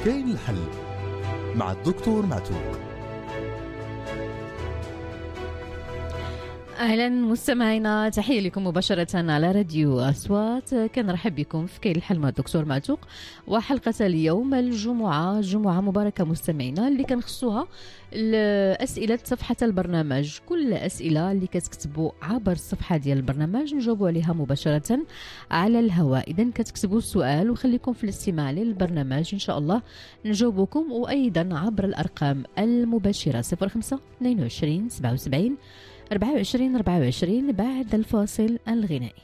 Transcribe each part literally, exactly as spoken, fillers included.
كاين الحل مع الدكتور معتوق. أهلا مستمعينا، تحية لكم مباشرة على راديو أصوات. كنرحب بكم في كاين الحل مع الدكتور معتوق، وحلقة اليوم الجمعة جمعة مباركة مستمعينا اللي كنخصوها أسئلة صفحة البرنامج. كل أسئلة اللي كتكتبوا عبر الصفحة ديال البرنامج نجاوبوا عليها مباشرة على الهواء. إذن كتكتبوا السؤال وخليكم في الاستماع للبرنامج إن شاء الله نجاوبكم، وأيضا عبر الأرقام المباشرة صفر خمسة اثنين وعشرين سبعة وسبعين أربعة وعشرين أربعة وعشرين بعد الفاصل الغنائي.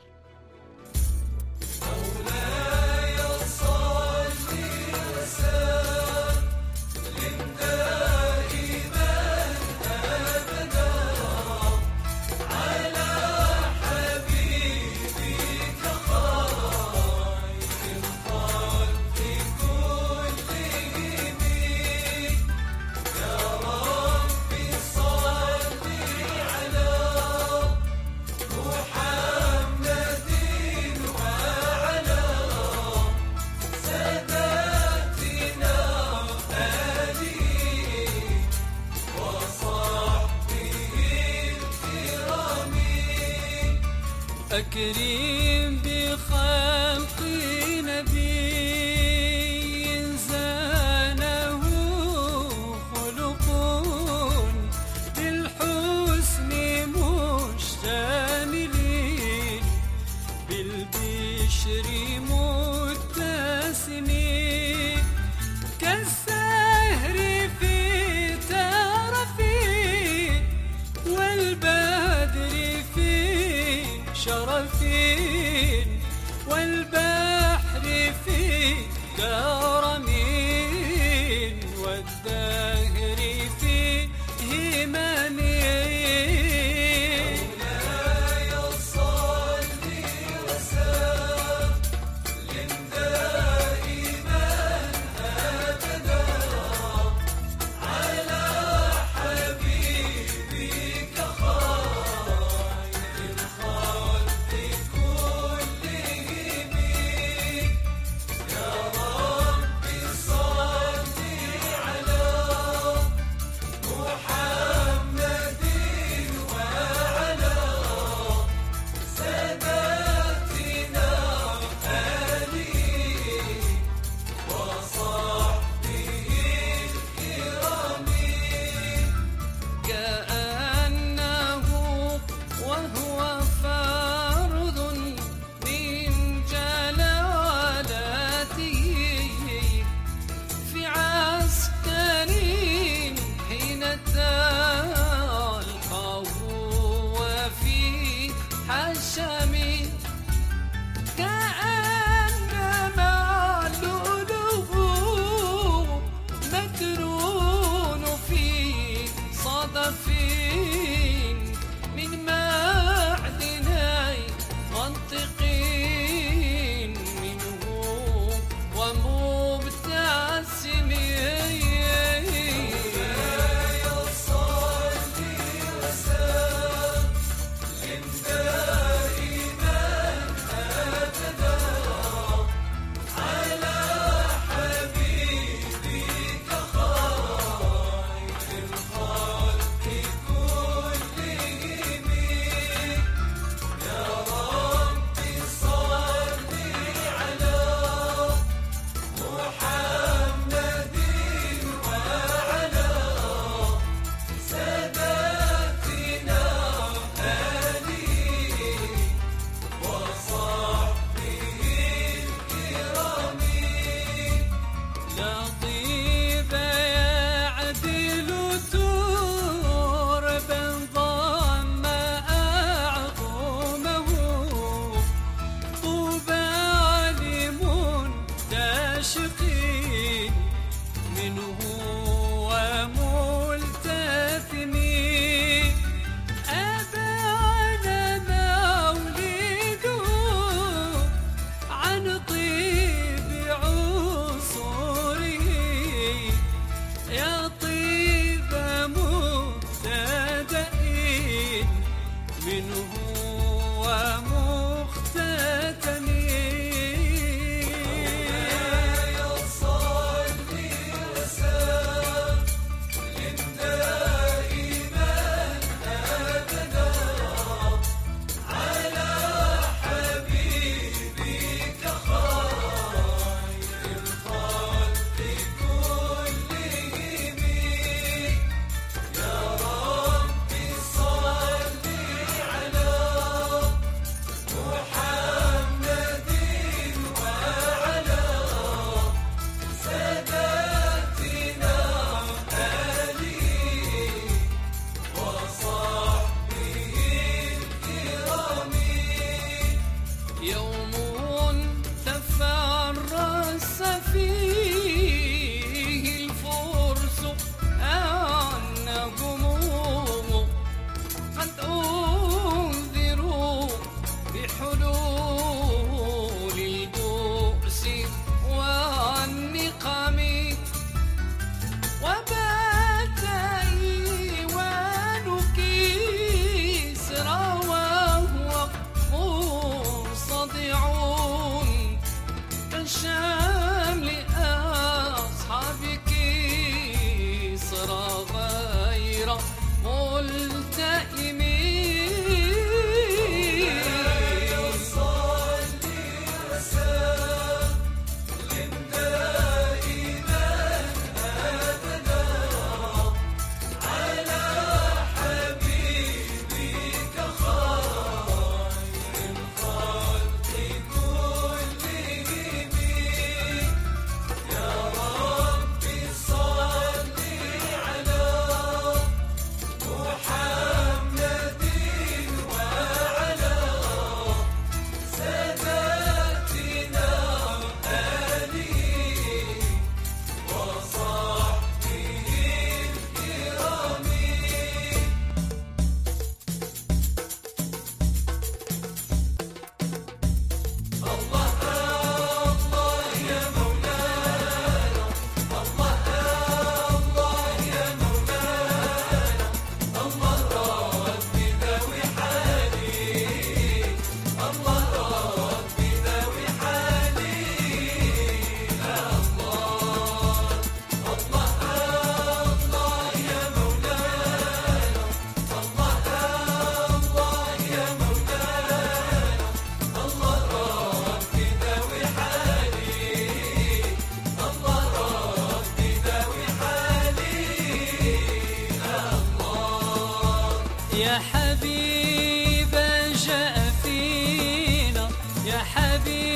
أكرم بخلق نبي زانه خلق بالحسن مشتملين بالبشر متسمين كالسهر في ترفين والبدر في شرفين والبحر في كرمين والدهر في هممين. مولاي صل وسلم دائما أبدا على حبيبك خير الخلق كلهم يا رب صل على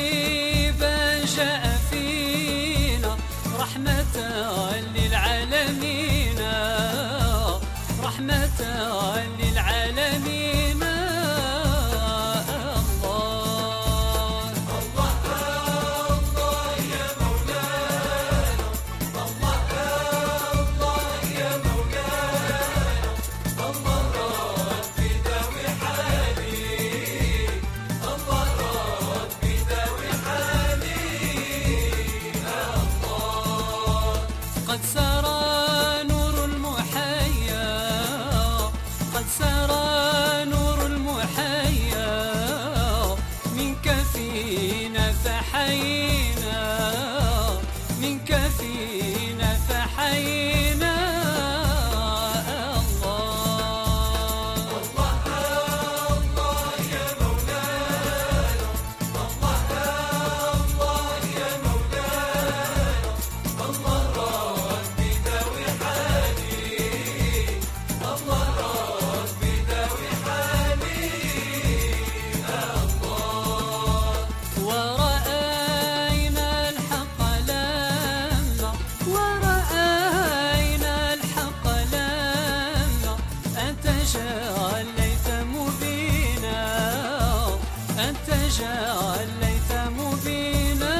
حبيبا جاء فينا رحمة للعالمين، رحمة للعالمين. قد سرى نور المحيا، قد سرى نور المحيا، منك فينا فحينا، منك فينا فحينا. ورأينا الحق لما، ورأينا الحق لما أنت جليت مبينا، أنت جليت مبينا.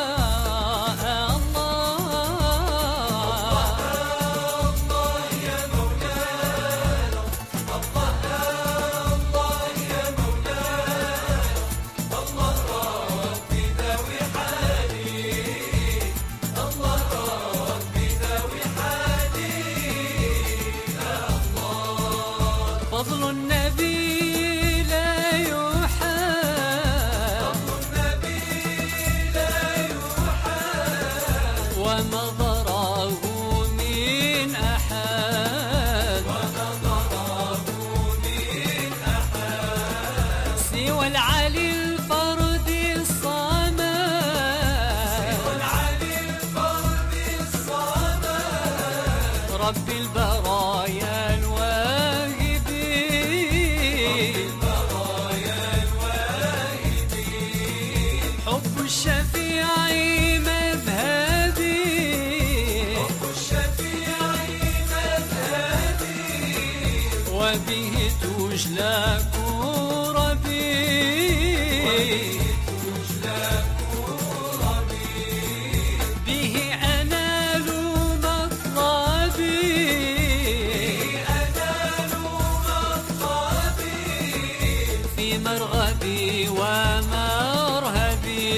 فضل النبي لا يحاب، فضل النبي لا يحاب، ونظره من أحد، ونظره من أحد، سوى العلي الفرد الصمد، سوى العلي الفرد الصمد، رب البرايا الواهب، حب الشفيع مذهبي، حب الشفيع مذهبي، وبه تجلى كربي، وبه تجلى كربي، به أنال مطلبي، به أنال مطلبي، في مرغبي ومرهبي،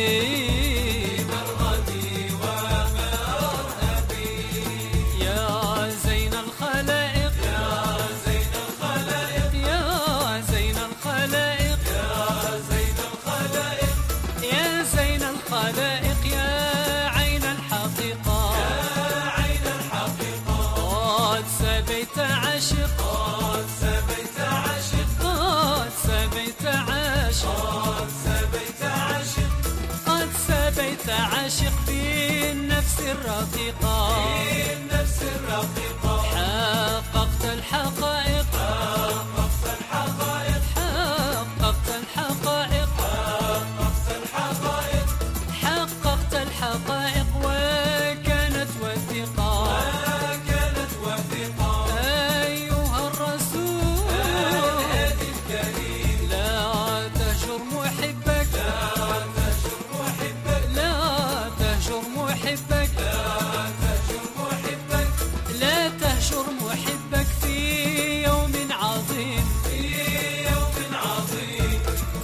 مرغبي ومرهبي. يا زين الخلائق، يا زين الخلائق، يا زين الخلائق، يا زين الخلائق، يا زين الخلائق، يا عين الحقيقة، يا عين الحقيقة. قد سبيت عاشق، قد سبيت عاشق، قد سبيت عاشق، قد سبيت عاشق، قد سبيت عاشق بالنفس الرقيقة، بالنفس الرقيقة. حققت الحقائق، حققت الحقائق، حققت الحقائق، حققت الحقائق، حققت الحقائق، وكانت وثيقة، وكانت وثيقة. أيها الرسول الهادي الكريم، لا تهجر محبك، لا تهجر محبك، لا تهجر محبك، لا تهجر محبك، لا تهجر محبك في يوم عظيم، في يوم عظيم.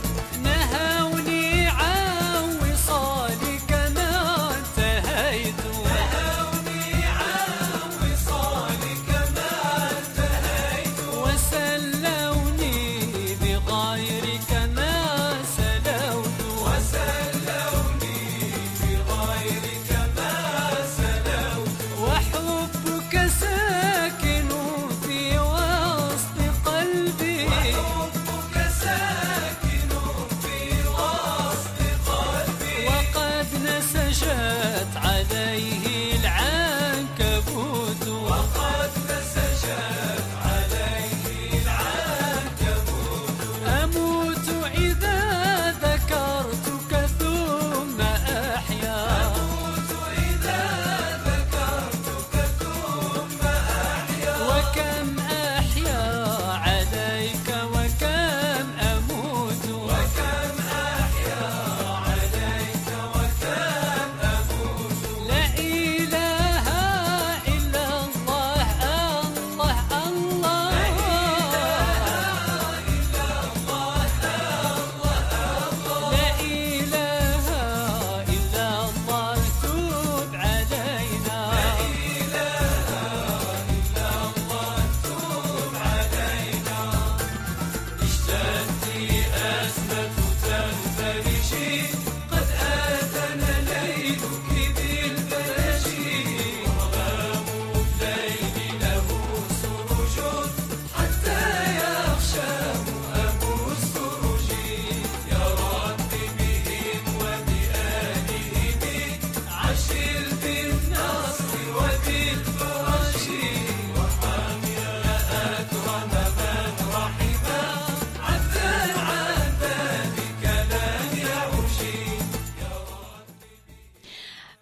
نهوني عن وصالك ما انتهيت، نهوني عن وصالك ما انتهيت، وسلوني بغيرك ما سلوت، وسلوني بغيرك ما سلوت. وحبك ساكن في وسط قلبي، وحبك ساكن في وسط قلبي، وقد نسجت عليه العنكبوت، وقد نسجت عليه العنكبوت. أموت إذا ذكرتك ثم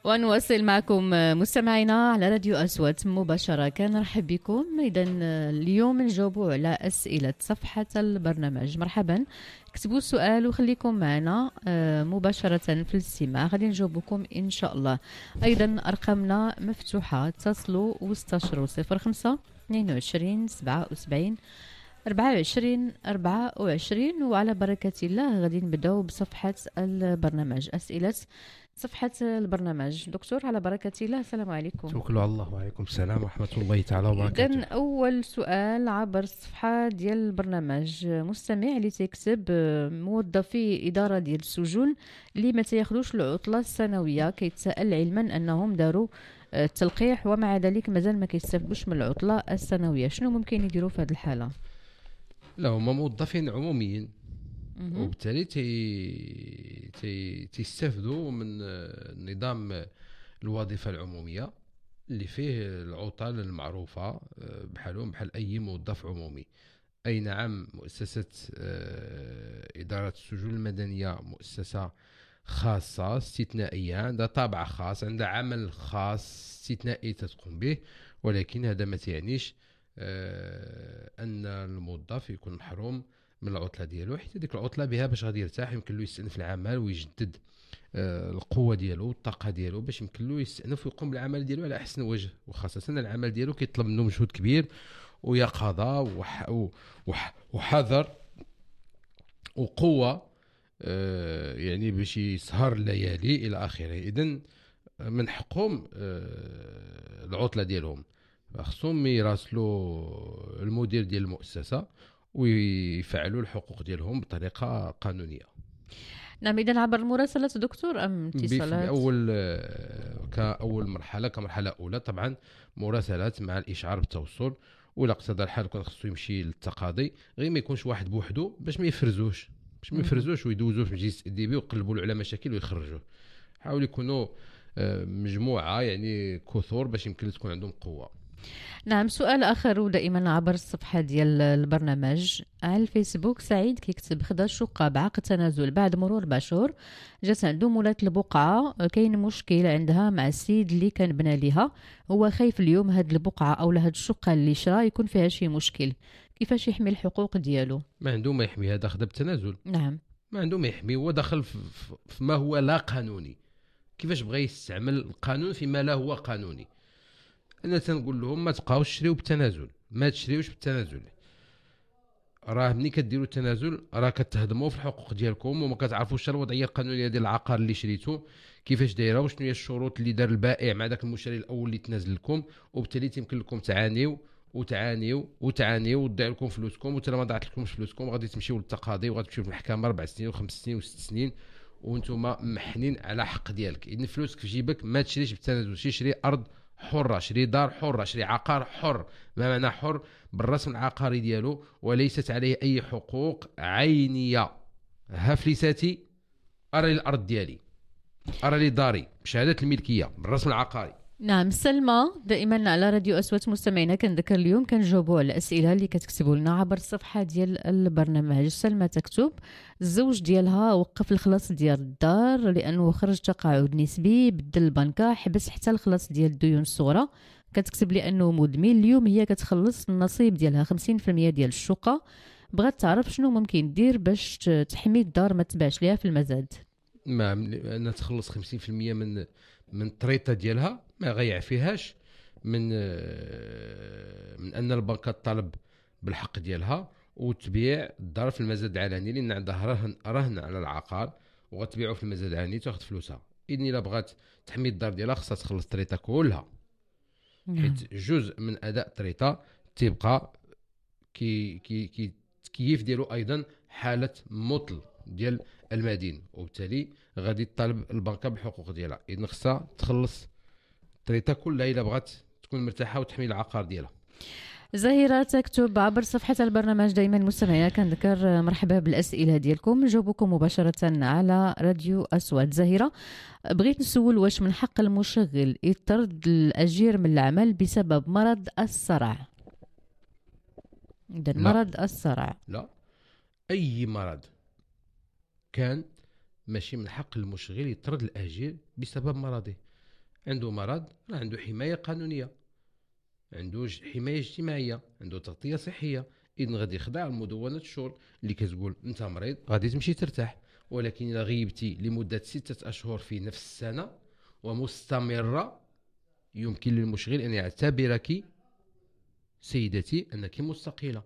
ونواصل معكم مستمعينا على راديو أصوات مباشرة. كنرحب بكم. إذا اليوم نجاوبوا على أسئلة صفحة البرنامج. مرحبا، اكتبوا السؤال وخليكم معنا مباشرة في الاستماع، غادي نجاوبكم إن شاء الله. أيضا أرقامنا مفتوحة، اتصلوا واستشروا صفر خمسة اثنين وعشرين سبعة وسبعين أربعة وعشرين أربعة وعشرين. وعلى بركة الله غادي نبداو بصفحة البرنامج. أسئلة صفحة البرنامج. دكتور على بركة الله، السلام عليكم. توكلوا على الله وعليكم السلام ورحمة الله تعالى وبركاته. إذن أول سؤال عبر الصفحة ديال البرنامج، مستمع اللي تيكتب موظفي إدارة ديال السجون اللي ما تياخذوش العطلة السنوية، كيتساءل علما أنهم داروا التلقيح ومع ذلك مازال ما كيستافدوش من العطلة السنوية، شنو ممكن يديروا في هذه الحالة؟ لا، هما موظفين عموميين وبالتالي تي تي تيستافدوا من نظام الوظيفة العمومية اللي فيه العطل المعروفة بحالهم بحال أي موظف عمومي. أي نعم، مؤسسة إدارة السجون المدنية مؤسسة خاصة استثنائية، عندها طابع خاص، عندها عمل خاص استثنائي تقوم به، ولكن هذا ما تعنيش أن الموظف يكون محروم من العطله ديالو، حيت ديك العطله بها باش غادي يرتاح، يمكن له يستأنف العمل ويجدد آه القوه ديالو والطاقه ديالو باش يمكن له يستأنف ويقوم بالعمل ديالو على احسن وجه، وخاصه العمل ديالو كيطلب منه مجهود كبير ويقظه وح وح وحذر وقوه، آه يعني باش يسهر الليالي الى اخره. اذن من حقهم آه العطله ديالهم، خصهم يراسلوا المدير ديال المؤسسه ويفعلوا الحقوق ديالهم بطريقه قانونيه. نعم، اذا عبر المراسلات دكتور ام اتصالات؟ اول كاول مرحله كمرحله اولى طبعا مراسلات مع الاشعار بالتوصل، ولا اقتضى الحال كان خصو يمشي للتقاضي، غير ما يكونش واحد بوحدو باش ما يفرزوش باش ما يفرزوش ويدوزوه في مجلس التأديبي ويقلبوا له على مشاكل ويخرجوه. حاولوا يكونوا مجموعه يعني كثور باش يمكن تكون عندهم قوه. نعم، سؤال آخر ودائما عبر الصفحة ديال البرنامج على الفيسبوك. سعيد كيكتب خدا شقة بعقد تنازل بعد مرور أربع شهور، جات عنده مولاة البقعة، كاين مشكل عندها مع السيد اللي كان بنى ليها، هو خايف اليوم هاد البقعة أو هاد الشقة اللي شرا يكون فيها شي مشكل، كيفاش يحمي الحقوق ديالو؟ ما عنده ما يحمي، هذا خدا بالتنازل. نعم، ما عنده ما يحمي، هو داخل في ما هو لا قانوني. كيفاش بغى يستعمل القانون فيما لا هو قانوني؟ انا تنقول لهم ما تبقاوش تشريو بالتنازل، ما تشريوش بالتنازل، راه ملي كديروا التنازل راه كتهضموا في الحقوق ديالكم وما كتعرفوش الوضعيه القانونيه ديال العقار اللي شريتو كيفاش دايره وشنو هي الشروط اللي دار البائع مع داك المشتري الاول اللي تنازل لكم، وبالتالي تيمكن لكم تعانيو وتعانيو وتعانيو وتضيع لكم فلوسكم، وتا ما ضاعت لكمش فلوسكم غادي تمشيو للتقاضي وغتمشيو في المحكمه اربع سنين وخمس سنين وست سنين وانتم محنين على حق ديالك. اذن فلوسك في جيبك، ما تشريش بالتنازل، شي شري ارض حرة، شري دار حرة، شري عقار حر. ما معنى حر؟ بالرسم العقاري ديالو وليست عليه أي حقوق عينية. ها فليساتي، أرى لي الأرض ديالي، أرى لي داري بشهادة الملكية بالرسم العقاري. نعم، سلمى دائما على راديو أصوات مستمعينا كنذكر اليوم كنجاوبوا على الأسئلة اللي كتكتبوا لنا عبر الصفحة ديال البرنامج. سلمى تكتب الزوج ديالها وقف الخلاص ديال الدار لأنه خرج تقاعد نسبي، بدل البنكة، حبس حتى الخلاص ديال الديون الصغرى. كتكتب لي أنه مدمن، اليوم هي كتخلص النصيب ديالها خمسين بالمئة ديال الشقة، بغات تعرف شنو ممكن دير باش تحمي الدار ما تباعش ليها في المزاد. ما أنا تخلص خمسين بالمئة من من الطريطه ديالها ما غيعفيهاش من من ان البنكه تطالب بالحق ديالها وتبيع الدار في المزاد العلني، لان عندها رهن رهن على العقار وغتبيعه في المزاد العلني تاخذ فلوسها. اذن الا بغات تحمي الدار ديالها خصها تخلص الطريطه كلها، حيت جزء من اداء الطريطه تيبقى كي كي كي كيف ديالو ايضا حاله مطل ديال المدين، وبالتالي غادي تطالب البنكه بالحقوق ديالها. اذن خصها تخلص الطريطه كلها الا بغات تكون مرتاحه وتحمي العقار ديالها. زهيرة تكتب عبر صفحة البرنامج دائما مستمعينا كنذكر مرحبا بالأسئلة ديالكم، نجاوبكم مباشرة على راديو أصوات. زهيرة بغيت نسول واش من حق المشغل يطرد الأجير من العمل بسبب مرض الصرع؟ إذن مرض الصرع لا، أي مرض كان ماشي من حق المشغل يطرد الأجير بسبب مرضه. عنده مرض راه عنده حمايه قانونيه، عنده ج- حمايه اجتماعيه، عنده تغطيه صحيه. اذا غادي يخضع لمدونه الشغل اللي كتقول انت مريض غادي تمشي ترتاح. ولكن اذا غيبتي لمده سته اشهر في نفس السنه ومستمره، يمكن للمشغل ان يعتبرك سيدتي انك مستقيله.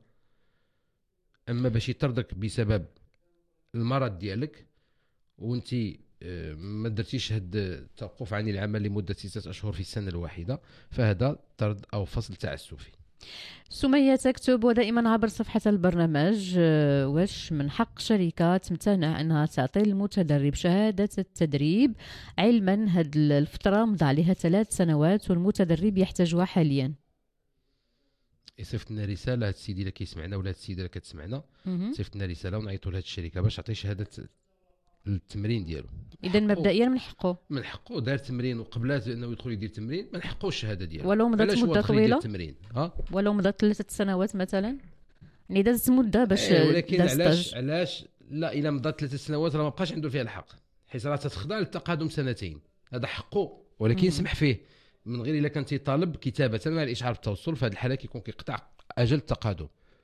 اما باش يطردك بسبب المرض ديالك وانت آه، ما درتيش هاد التوقف عن العمل لمده سته اشهر في السنه الواحده، فهذا طرد او فصل تعسفي. سمية تكتب ودائما عبر صفحة البرنامج آه، واش من حق شركة تمتنع أنها تعطي المتدرب شهادة التدريب، علما هاد الفترة مضى عليها ثلاث سنوات والمتدرب يحتاجها حاليا. صيفط لنا رساله هاد السيدي اللي كيسمعنا ولا هاد السيده اللي كتسمعنا، مهم. صيفط لنا رساله ونعيطوا لهاد الشركه باش تعطي شهاده التمرين ديالو. إذا حقه- مبدئيا من حقه، من حقه دار تمرين وقبل انه يدخل يدير تمرين ما نحقوش الشهاده ديالو. ولو مضات علاش هو مدة دخل يدير طويلة، التمرين ها؟ ولو مضات ثلاثة سنوات مثلا، يعني دازت مدة باش إيه، ولكن دار علاش ستاج. علاش لا الا مضات ثلاث سنوات راه ما بقاش عنده فيها الحق، حيت راه تتخضع للتقادم سنتين. هذا حقه، ولكن مم. يسمح فيه من غير الا كان تيطالب كتابه مع الاشعار بالتوصل. في هذه الحاله كيكون كيقطع اجل التقادم.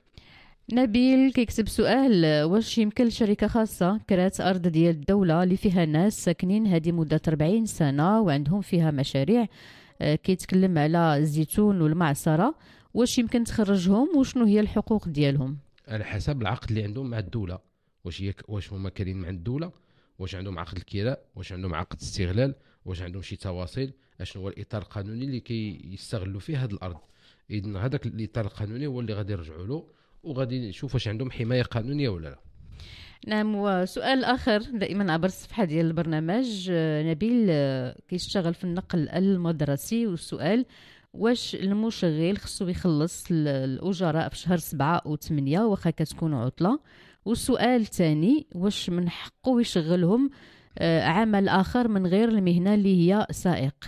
نبيل كيكتب سؤال، واش يمكن لشركة خاصة كرات أرض ديال الدولة اللي فيها ناس ساكنين هذه مدة أربعين سنة وعندهم فيها مشاريع، آه، كيتكلم على الزيتون والمعصرة، واش يمكن تخرجهم وشنو هي الحقوق ديالهم؟ على حسب العقد اللي عندهم مع الدوله، واش هي واش هما كارين مع الدوله، واش عندهم عقد الكراء، واش عندهم عقد استغلال، واش عندهم شي تواصل، اشنو هو الاطار القانوني اللي كيستغلوا فيه هذه الارض. اذا هذاك الاطار القانوني هو اللي غادي يرجعوا له، وغادي نشوف واش عندهم حمايه قانونيه ولا لا. نعم. وسؤال آخر دائما عبر الصفحة ديال البرنامج، آه، نبيل آه، كيشتغل في النقل المدرسي، والسؤال واش المشغل خصو يخلص ال- الأجراء في شهر سبعة أو ثمانية واخا كتكون عطلة؟ والسؤال الثاني، واش من حقه يشغلهم آه، عمل آخر من غير المهنة اللي هي سائق؟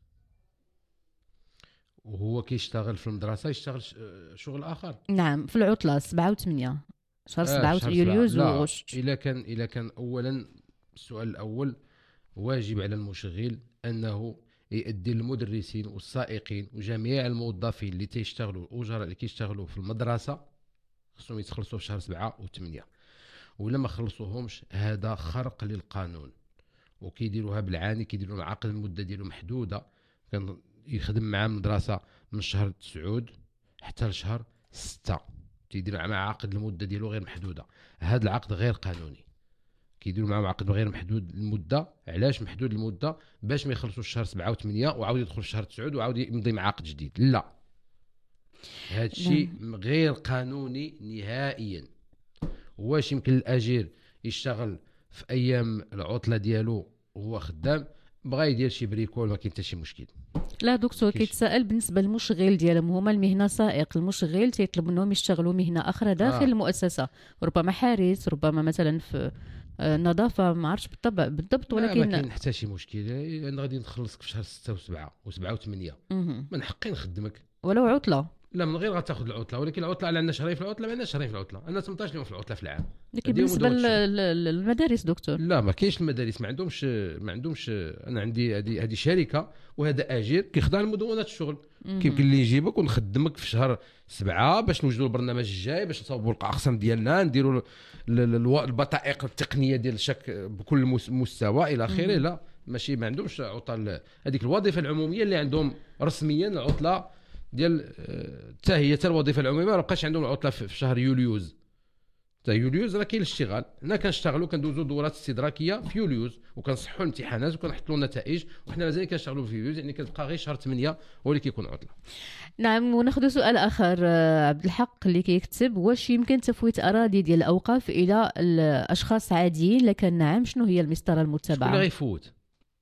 وهو كيشتغل في المدرسه يشتغل ش- شغل اخر. نعم، في العطلة سبعة وثمانية، شهر آه، سبعة شهر يوليوز سبعة. لا، وغشت. الا كان الا كان اولا السؤال الاول، واجب على المشغل انه يؤدي المدرسين والسائقين وجميع الموظفين اللي تيشتغلوا الاجراء اللي كيشتغلوا في المدرسه خصهم يتخلصوا في شهر سبعة وثمانية. ولا ما خلصوهمش هذا خرق للقانون، وكيديروها بالعاني، كيديروا عقد المده ديالو محدوده. كان يخدم مع المدرسه من شهر تسعود حتى لشهر ستة، تيدير مع عقد المده ديالو غير محدوده. هذا العقد غير قانوني، كيديروا معهم عقد غير محدود المده. علاش محدود المده؟ باش ما يخلصوش شهر سبعة وثمانية وعاود يدخل في شهر تسعود وعاود يمضي مع عقد جديد. لا، هذا الشيء غير قانوني نهائيا. واش يمكن الاجير يشتغل في ايام العطله ديالو وهو خدام؟ بغى يدير شي بريكول ما كاين حتى شي مشكل. لا دكتور، كيش- كيتسائل بالنسبه للمشغل ديالهم، هما المهنه سائق، المشغل تيطلب منهم يشتغلوا مهنه اخرى داخل آه. المؤسسه، ربما حارس، ربما مثلا في آه، نظافه، ما عرفتش بالطبع بالضبط، لا، ما ولكن كاين حتى شي مشكل. انا غادي نخلصك في شهر ستة وسبعة وسبعة وثمانية، مهم. من حقي نخدمك. ولو عطله. لا، من غير غتاخذ العطله، ولكن العطله على عندنا شهرين في العطله، ما عندناش شهرين في العطله، عندنا ثمنطاش يوم في العطله في العام. لكن هادي بالنسبه مدة لل- لل- للمدارس دكتور، لا، ما كاينش المدارس، ما عندهمش ما عندهمش انا عندي هذه هذه شركه وهذا اجير كيخضع لمدونه الشغل. كيمكن لي نجيبك ونخدمك في شهر سبعة باش نوجدوا البرنامج الجاي، باش نصاوبوا الاقسام ديالنا، نديروا ال- ال- الو- البطائق التقنيه ديال الشك بكل مس- مستوى الى اخره. لا، ماشي ما عندهمش عطل. هذيك الوظيفه العموميه اللي عندهم رسميا العطله ديال آه، حتى هي حتى الوظيفه العموميه ما بقاش عندهم العطله في في شهر يوليوز. تا يوليوز راه كاين الاشتغال، حنا كنشتغلوا كندوزوا دورات استدراكيه في يوليوز وكنصحوا الامتحانات وكنحطوا النتائج، وحنا مازال كنشتغلوا في يوليوز، يعني كتبقى غير شهر ثمانية هو اللي كيكون عطله. نعم. وناخذ سؤال اخر، آه، عبد الحق اللي كيكتب، واش يمكن تفويت اراضي ديال الاوقاف الى الاشخاص عاديين؟ لكن نعم، شنو هي المسطره شكون اللي المتبعه؟ غيفوت؟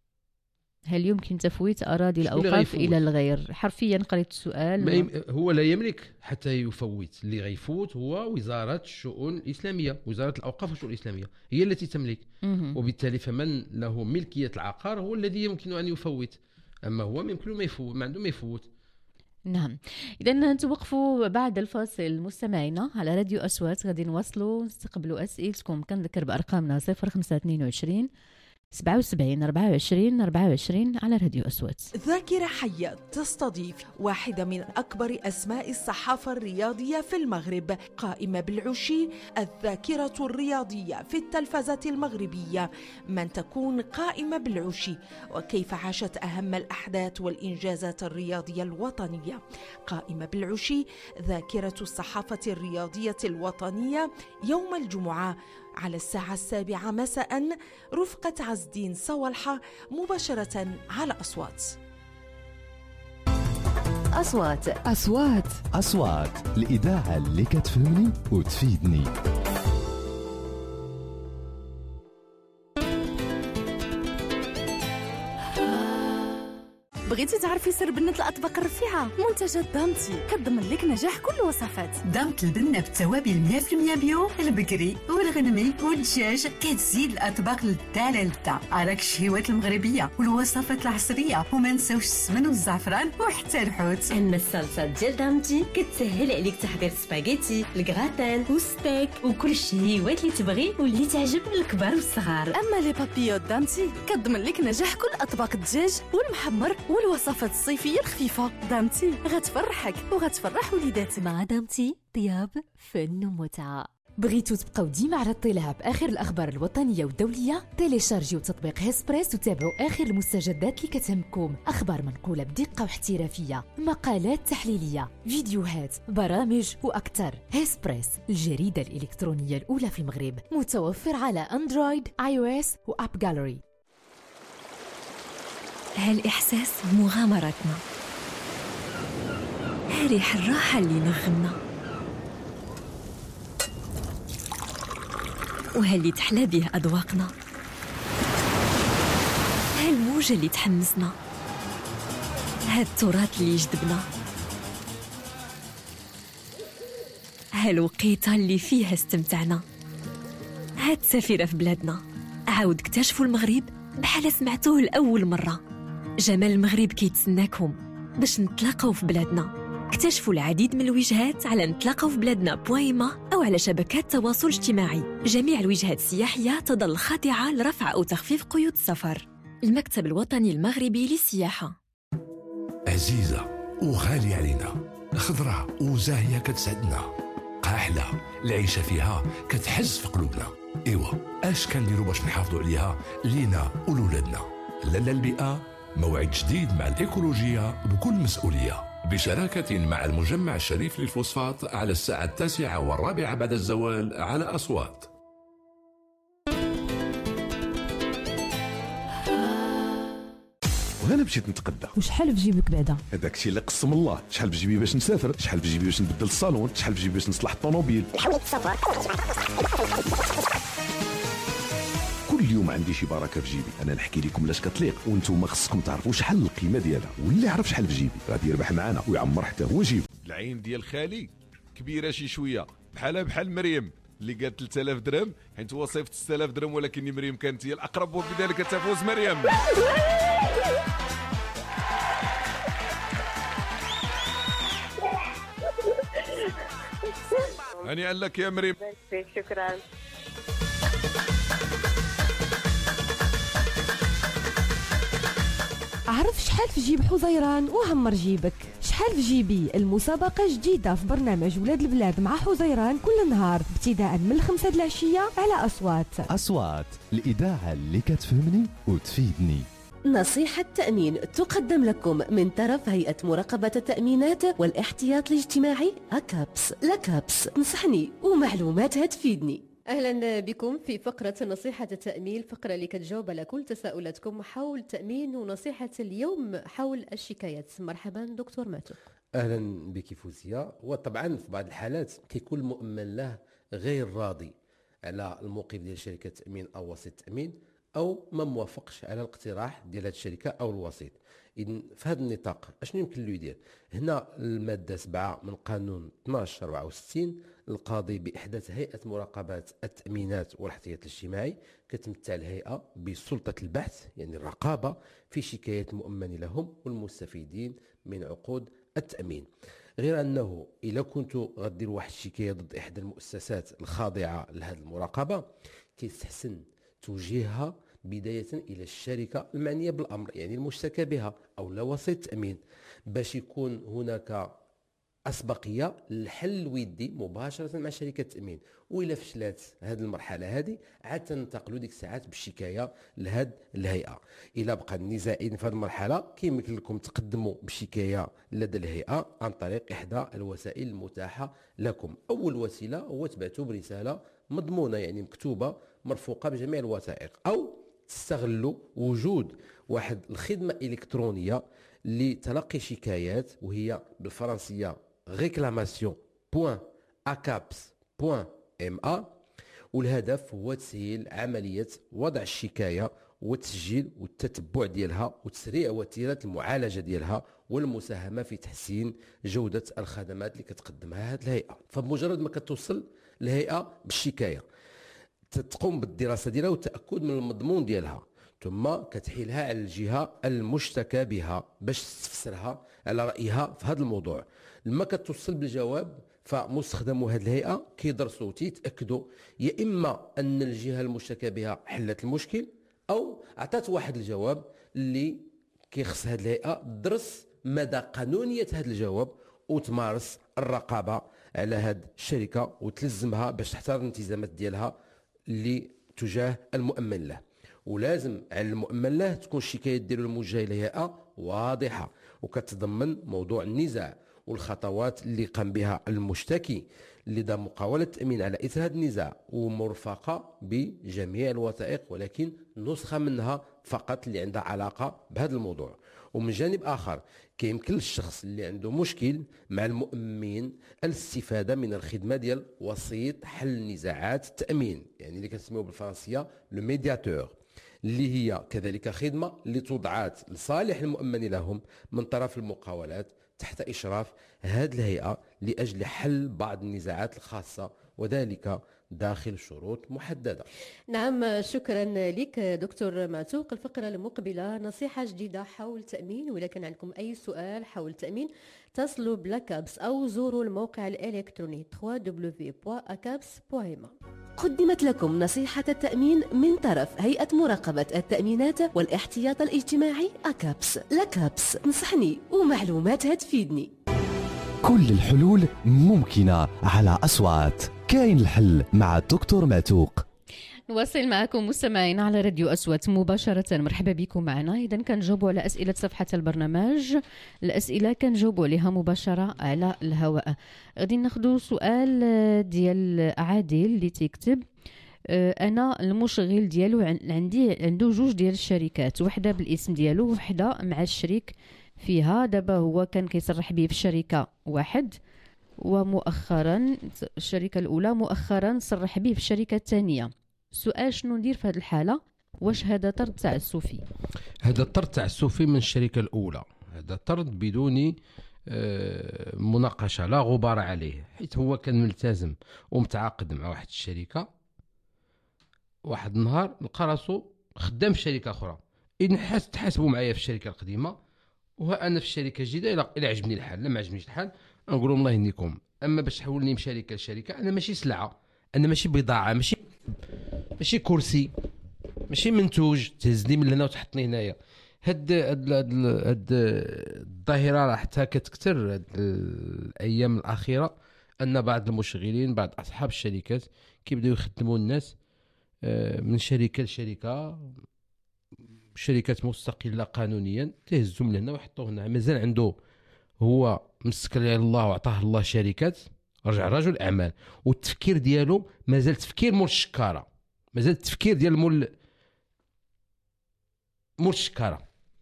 هل يمكن تفويت اراضي شكون اللي الاوقاف غيفوت؟ الى الغير؟ حرفيا قريت السؤال. ما يم... هو لا يملك حتى يفوت. اللي غيفوت هو وزاره الشؤون الاسلاميه، وزاره الاوقاف والشؤون الاسلاميه هي التي تملك، مهم. وبالتالي فمن له ملكيه العقار هو الذي يمكن ان يفوت، اما هو ما يمكن ما يفوت، ما عنده ما يفوت. نعم. إذا نتوقفوا بعد الفاصل مستمعينا على راديو أصوات، غادي نواصلوا نستقبلوا أسئلتكم. كنذكر بأرقامنا صفر خمسة اثنين وعشرين سبعة وسبعين أربعة وعشرين أربعة وعشرين على راديو أصوات. ذاكرة حية تستضيف واحدة من أكبر أسماء الصحافة الرياضية في المغرب، قائمة بالعشي، الذاكرة الرياضية في التلفزة المغربية. من تكون قائمة بالعشي وكيف عاشت أهم الأحداث والإنجازات الرياضية الوطنية. قائمة بالعشي، ذاكرة الصحافة الرياضية الوطنية، يوم الجمعة على الساعة السابعة مساء، رفقة عز الدين صوالحة، مباشرة على أصوات. أصوات أصوات أصوات الإذاعة اللي كتفهمني وتفيدني. بغيتي تعرفي سر بنة الأطباق الرفيعة؟ منتجات دامتي كتضمن لك نجاح كل الوصفات. دامت البنة بالتوابل مية بالمية بيو، البكري والغنمي والدجاج، كتزيد الأطباق للدة للدة. راك الشهيوات المغربية والوصفات العصرية، وما نساوش السمن والزعفران وحتى الحوت. أما الصلصة ديال دامتي كتسهل عليك تحضير سباغيتي، الكغاتان والستيك وكل الشهيوات اللي تبغي واللي تعجب الكبار والصغار. أما لي بابيوت دامتي كتضمن لك نجاح كل أطباق الدجاج والمحمر والوصفات الصيفية الخفيفة. دامتي غتفرحك وغتفرح وليداتك. مع دامتي طياب فن ومتعة. بغيتو تبقاو ديما على اطلاع بآخر الأخبار الوطنية والدولية؟ تيليشارجيو تطبيق هيسبريس وتابعوا آخر المستجدات اللي كتهمكم. أخبار منقولة بدقة واحترافية، مقالات تحليلية، فيديوهات، برامج وأكثر. هيسبريس، الجريدة الإلكترونية الأولى في المغرب، متوفر على أندرويد، آي أو إس وآب جاليري. هالإحساس بمغامرتنا، هالريح الراحة اللي نغمنا، وهاللي تحلى به أذواقنا، هالموجة اللي تحمسنا، هالتراث اللي يجذبنا، هالوقيته اللي فيها استمتعنا، هالسفيرة في بلادنا. عاود اكتشفوا المغرب بحال سمعتوه لأول مرة. جمال المغرب كيتسناكم باش نتلاقاو في بلادنا. اكتشفوا العديد من الوجهات على نتلاقاو في بلادنا بويما أو على شبكات التواصل الاجتماعي. جميع الوجهات السياحية تظل خاضعة لرفع أو تخفيف قيود السفر. المكتب الوطني المغربي للسياحة. عزيزة وغالية علينا، خضرة وزاهية كتسعدنا، قاحلة العيشة فيها كتحز في قلوبنا. إيوا اش كنديرو باش نحافظوا عليها لينا ولولادنا؟ لالا البيئة، موعد جديد مع الإيكولوجية بكل مسؤولية، بشراكة مع المجمع الشريف للفوسفات، على الساعة التاسعة والرابعة بعد الزوال على أصوات. وانا مشيت نتقدى. وشحال في جيبك بعدا؟ هذاك الشيء اللي قسم الله. شحال في جيبي باش نسافر، شحال في جيبي باش نبدل الصالون، شحال في جيبي باش نصلح الطوموبيل. كل يوم عندي شي بركه في جيبي. انا نحكي لكم لاش كتليق، وانتم خصكم تعرفوا شحال القيمه ديالها. واللي يعرف شحال في جيبي غادي يربح معنا ويعمر حتى هو جيبه. العين ديال خالي كبيره شي شويه، بحالها بحال مريم اللي قالت ثلاثة آلاف درهم، حيت هو صيفط ستة آلاف درهم، ولكن مريم كانت هي الاقرب، وبذلك تفوز مريم. هنيئا لك يا مريم. شكرا. عرف شحال في جيب حزيران وهمر جيبك. شحال في جيبي، المسابقة جديدة في برنامج ولاد البلاد مع حزيران كل نهار ابتداء من الخمسة د العشية على أصوات. أصوات الإذاعة اللي كتفهمني وتفيدني. نصيحة تأمين تقدم لكم من طرف هيئة مراقبة التأمينات والاحتياط الاجتماعي أكابس. لكابس نصحني ومعلوماتها تفيدني. أهلا بكم في فقرة نصيحة التأمين، فقرة اللي كتجاوب على كل تساؤلاتكم حول التأمين. ونصيحة اليوم حول الشكايات. مرحبا دكتور ماتو. أهلا بك فوزية. وطبعا في بعض الحالات كيكون المؤمن له غير راضي على الموقف ديال شركة التأمين أو وسيط التأمين، أو ما موافقش على الاقتراح ديال هذه الشركة أو الوسيط. إذن في هذا النطاق أشنو يمكن له يدير؟ هنا المادة سبعة من قانون اثناش أربعة وستين، القاضي بإحداث هيئة مراقبة التأمينات والاحتياط الاجتماعي كتمثل الهيئة بسلطة البحث، يعني الرقابة في شكايات المؤمن لهم والمستفيدين من عقود التأمين. غير أنه إذا كنتوا غديروا واحد الشكاية ضد إحدى المؤسسات الخاضعة لهذه المراقبة، كيستحسن توجيهها بداية إلى الشركة المعنية بالأمر يعني المشتكى بها أو لا وسيط تأمين باش يكون هناك أسبقية للحل الودي مباشرة مع شركة التأمين. وإلا فشلت هذه المرحلة هذه عاد تنتقلوا ديك الساعات بالشكاية لهذه الهيئة. إلا بقى النزاعين في هذه المرحلة كيمكن لكم تقدموا بشكاية لدى الهيئة عن طريق إحدى الوسائل المتاحة لكم. أول وسيلة هو تبعثوا برسالة مضمونة يعني مكتوبة مرفوقة بجميع الوثائق، أو تستغلوا وجود واحد الخدمة إلكترونية لتلقي شكايات وهي بالفرنسية réclamation point acaps point m a، والهدف هو تسهيل عملية وضع الشكاية والتسجيل والتتبع ديالها وتسريع وتيرة المعالجة ديالها والمساهمة في تحسين جودة الخدمات اللي كتقدمها هذه الهيئة. فبمجرد ما كتوصل الهيئة بالشكاية تقوم بالدراسة ديالها والتأكد من المضمون ديالها، ثم كتحيلها على الجهة المشتكى بها باش تفسرها على رأيها في هذا الموضوع. لما كتوصل بالجواب فمستخدمو هذه الهيئة كيدرسوا تيتأكدوا يا إما أن الجهة المشتكى بها حلت المشكل أو عطات واحد الجواب اللي كيخص هذه الهيئة درس مدى قانونية هذا الجواب وتمارس الرقابة على هذه الشركة وتلزمها باش تحترم الالتزامات ديالها اللي تجاه المؤمن له. ولازم على المؤمن له تكون الشكاية ديالو الموجهة للهيئة واضحة وكتضمن موضوع النزاع والخطوات اللي قام بها المشتكي لدى مقاولة التأمين على إثر هذا النزاع ومرفقة بجميع الوثائق، ولكن نسخة منها فقط اللي عندها علاقة بهذا الموضوع. ومن جانب آخر كيمكن للشخص اللي عنده مشكل مع المؤمن الاستفادة من الخدمة ديال وسيط حل نزاعات التأمين يعني اللي كنسميوه بالفرنسية لو ميدياتور، اللي هي كذلك خدمة اللي توضعات لصالح المؤمن لهم من طرف المقاولات تحت إشراف هذه الهيئة لأجل حل بعض النزاعات الخاصة وذلك داخل شروط محددة. نعم، شكرا لك دكتور معتوق. الفقرة المقبلة نصيحة جديدة حول التأمين، وإذا كان عندكم أي سؤال حول التأمين اتصلوا بلاكابس أو زوروا الموقع الإلكتروني دبليو دبليو دبليو دوت اكابس دوت ام. قدمت لكم نصيحة التأمين من طرف هيئة مراقبة التأمينات والاحتياط الاجتماعي أكابس. لكابس نصحني ومعلومات هتفيدني. كل الحلول ممكنة على أصوات. كاين الحل مع الدكتور معتوق. نواصل معكم مستمعين على راديو أصوات مباشرة. مرحبا بكم معنا. إذا كنجاوبوا على أسئلة صفحة البرنامج، الأسئلة كنجاوبوا عليها مباشرة على الهواء. غادي ناخذوا سؤال ديال عادل اللي تيكتب أنا المشغل ديالو عندي عنده جوج ديال الشركات، وحدة بالاسم ديالو وحدة مع الشريك فيها. دابا هو كان كيصرح به في الشركة واحد، ومؤخرا الشركة الأولى مؤخرا صرح به في الشركة الثانية. سؤال شنو ندير في هذه الحالة؟ واش هذا طرد تعسفي؟ هذا طرد تعسفي من الشركة الأولى، هذا طرد بدون مناقشة لا غبار عليه، حيث هو كان ملتزم ومتعاقد مع واحد الشركة. واحد النهار لقى راسو خدام في شركة أخرى، إذن حاس تحاسبوا معايا في الشركة القديمة وأنا في الشركة الجديدة. إلا عجبني الحال لا ما عجبنيش الحال نقول الله يهنيكم، أما باش تحولني من شركة لشركة أنا ماشي سلعة، أنا ماشي بضاعة، ماشي ماشي كرسي، ماشي منتوج تهزني من هنا وتحطني هنايا. هاد هاد هاد الظاهرة راح حتى كتكثر هاد الأيام الأخيرة، أن بعض المشغلين بعض أصحاب الشركات كيبداو يخدموا الناس من شركة لشركة، شركات مستقلة قانونيا تهزوا من هنا ويحطوه هنا. مازال عنده هو مسكن على الله وعطاه الله شركات، رجع رجل اعمال والتفكير ديالو مازال تفكير مول الشكاره، مازال التفكير ديال مول مول الشكاره.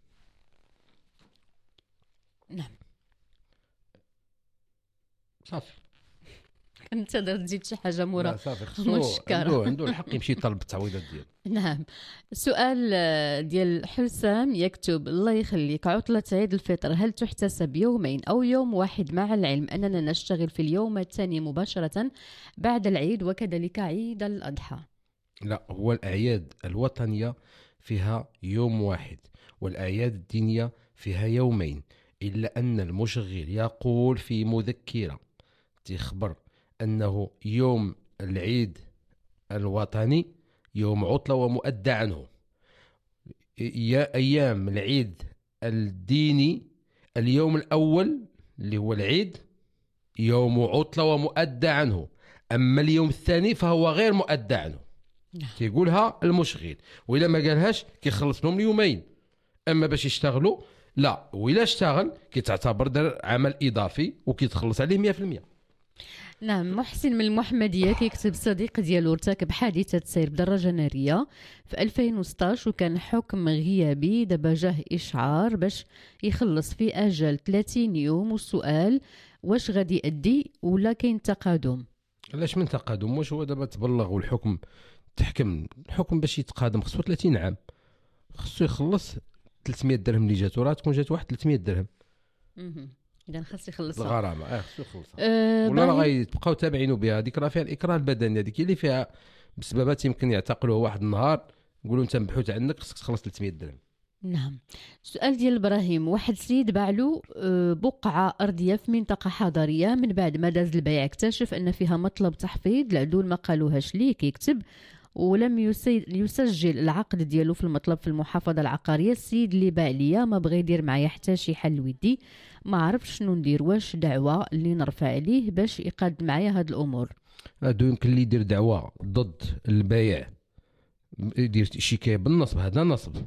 نعم صافي. كنتظر تزيد شي حاجه مورا مول الشكاره. عنده عنده الحق يمشي يطلب التعويضات ديالو. نعم. سؤال ديال حسام يكتب الله يخليك، عطلة عيد الفطر هل تحتسب يومين أو يوم واحد، مع العلم أننا نشتغل في اليوم الثاني مباشرة بعد العيد وكذلك عيد الأضحى؟ لا، هو الأعياد الوطنية فيها يوم واحد والأعياد الدينية فيها يومين، إلا أن المشغل يقول في مذكرة تخبر أنه يوم العيد الوطني يوم عطلة ومؤدى عنه، يا ايام العيد الديني اليوم الاول اللي هو العيد يوم عطلة ومؤدى عنه، اما اليوم الثاني فهو غير مؤدى عنه. تيقولها المشغل، وإلا ما قالهاش كيخلص لهم اليومين. اما باش يشتغلوا لا، وإلا اشتغل كيتعتبر دار عمل اضافي وكيتخلص عليه مية بالمية. نعم. محسن من المحمدية كيكتب صديق ديالو ارتكب حادثة سير بدراجة نارية في ألفين وستطاش وكان حكم غيابي، دابا جاه إشعار باش يخلص في أجل ثلاثين يوم، والسؤال واش غادي يأدي ولا كاين تقادم؟ علاش من تقادم؟ واش هو دابا تبلغ والحكم تحكم؟ الحكم باش يتقادم خصو ثلاثين عام، خصو يخلص ثلاثمية درهم اللي جاتو، راه تكون جات واحد ثلاثمية درهم. اها اذا خاص يخلصها الغرامه. اه خصو يخلصها. أه ولا راه غيبقاو تابعينه بها. هذيك راه فيها الاكراه البدني، هذيك اللي فيها بسببات يمكن يعتقلوه واحد النهار يقولوا انت مبحوث عنك خصك تخلص ثلاثمية درهم. نعم. سؤال ديال ابراهيم، واحد السيد باع له بقعه ارضيه في منطقه حضريه، من بعد ما داز البيع اكتشف ان فيها مطلب تحفيظ، العدول ما قالوهاش ليه كيكتب، ولم يسجل العقد ديالو في المطلب في المحافظه العقاريه. السيد اللي باع ليا ما بغى يدير معايا حتى شي حل ودي، ما عرفتش شنو ندير، واش دعوه اللي نرفع عليه باش يقاد معايا هاد الامور؟ هادو يمكن اللي يدير دعوه ضد البايع يدير شكايه بالنصب، هذا نصب.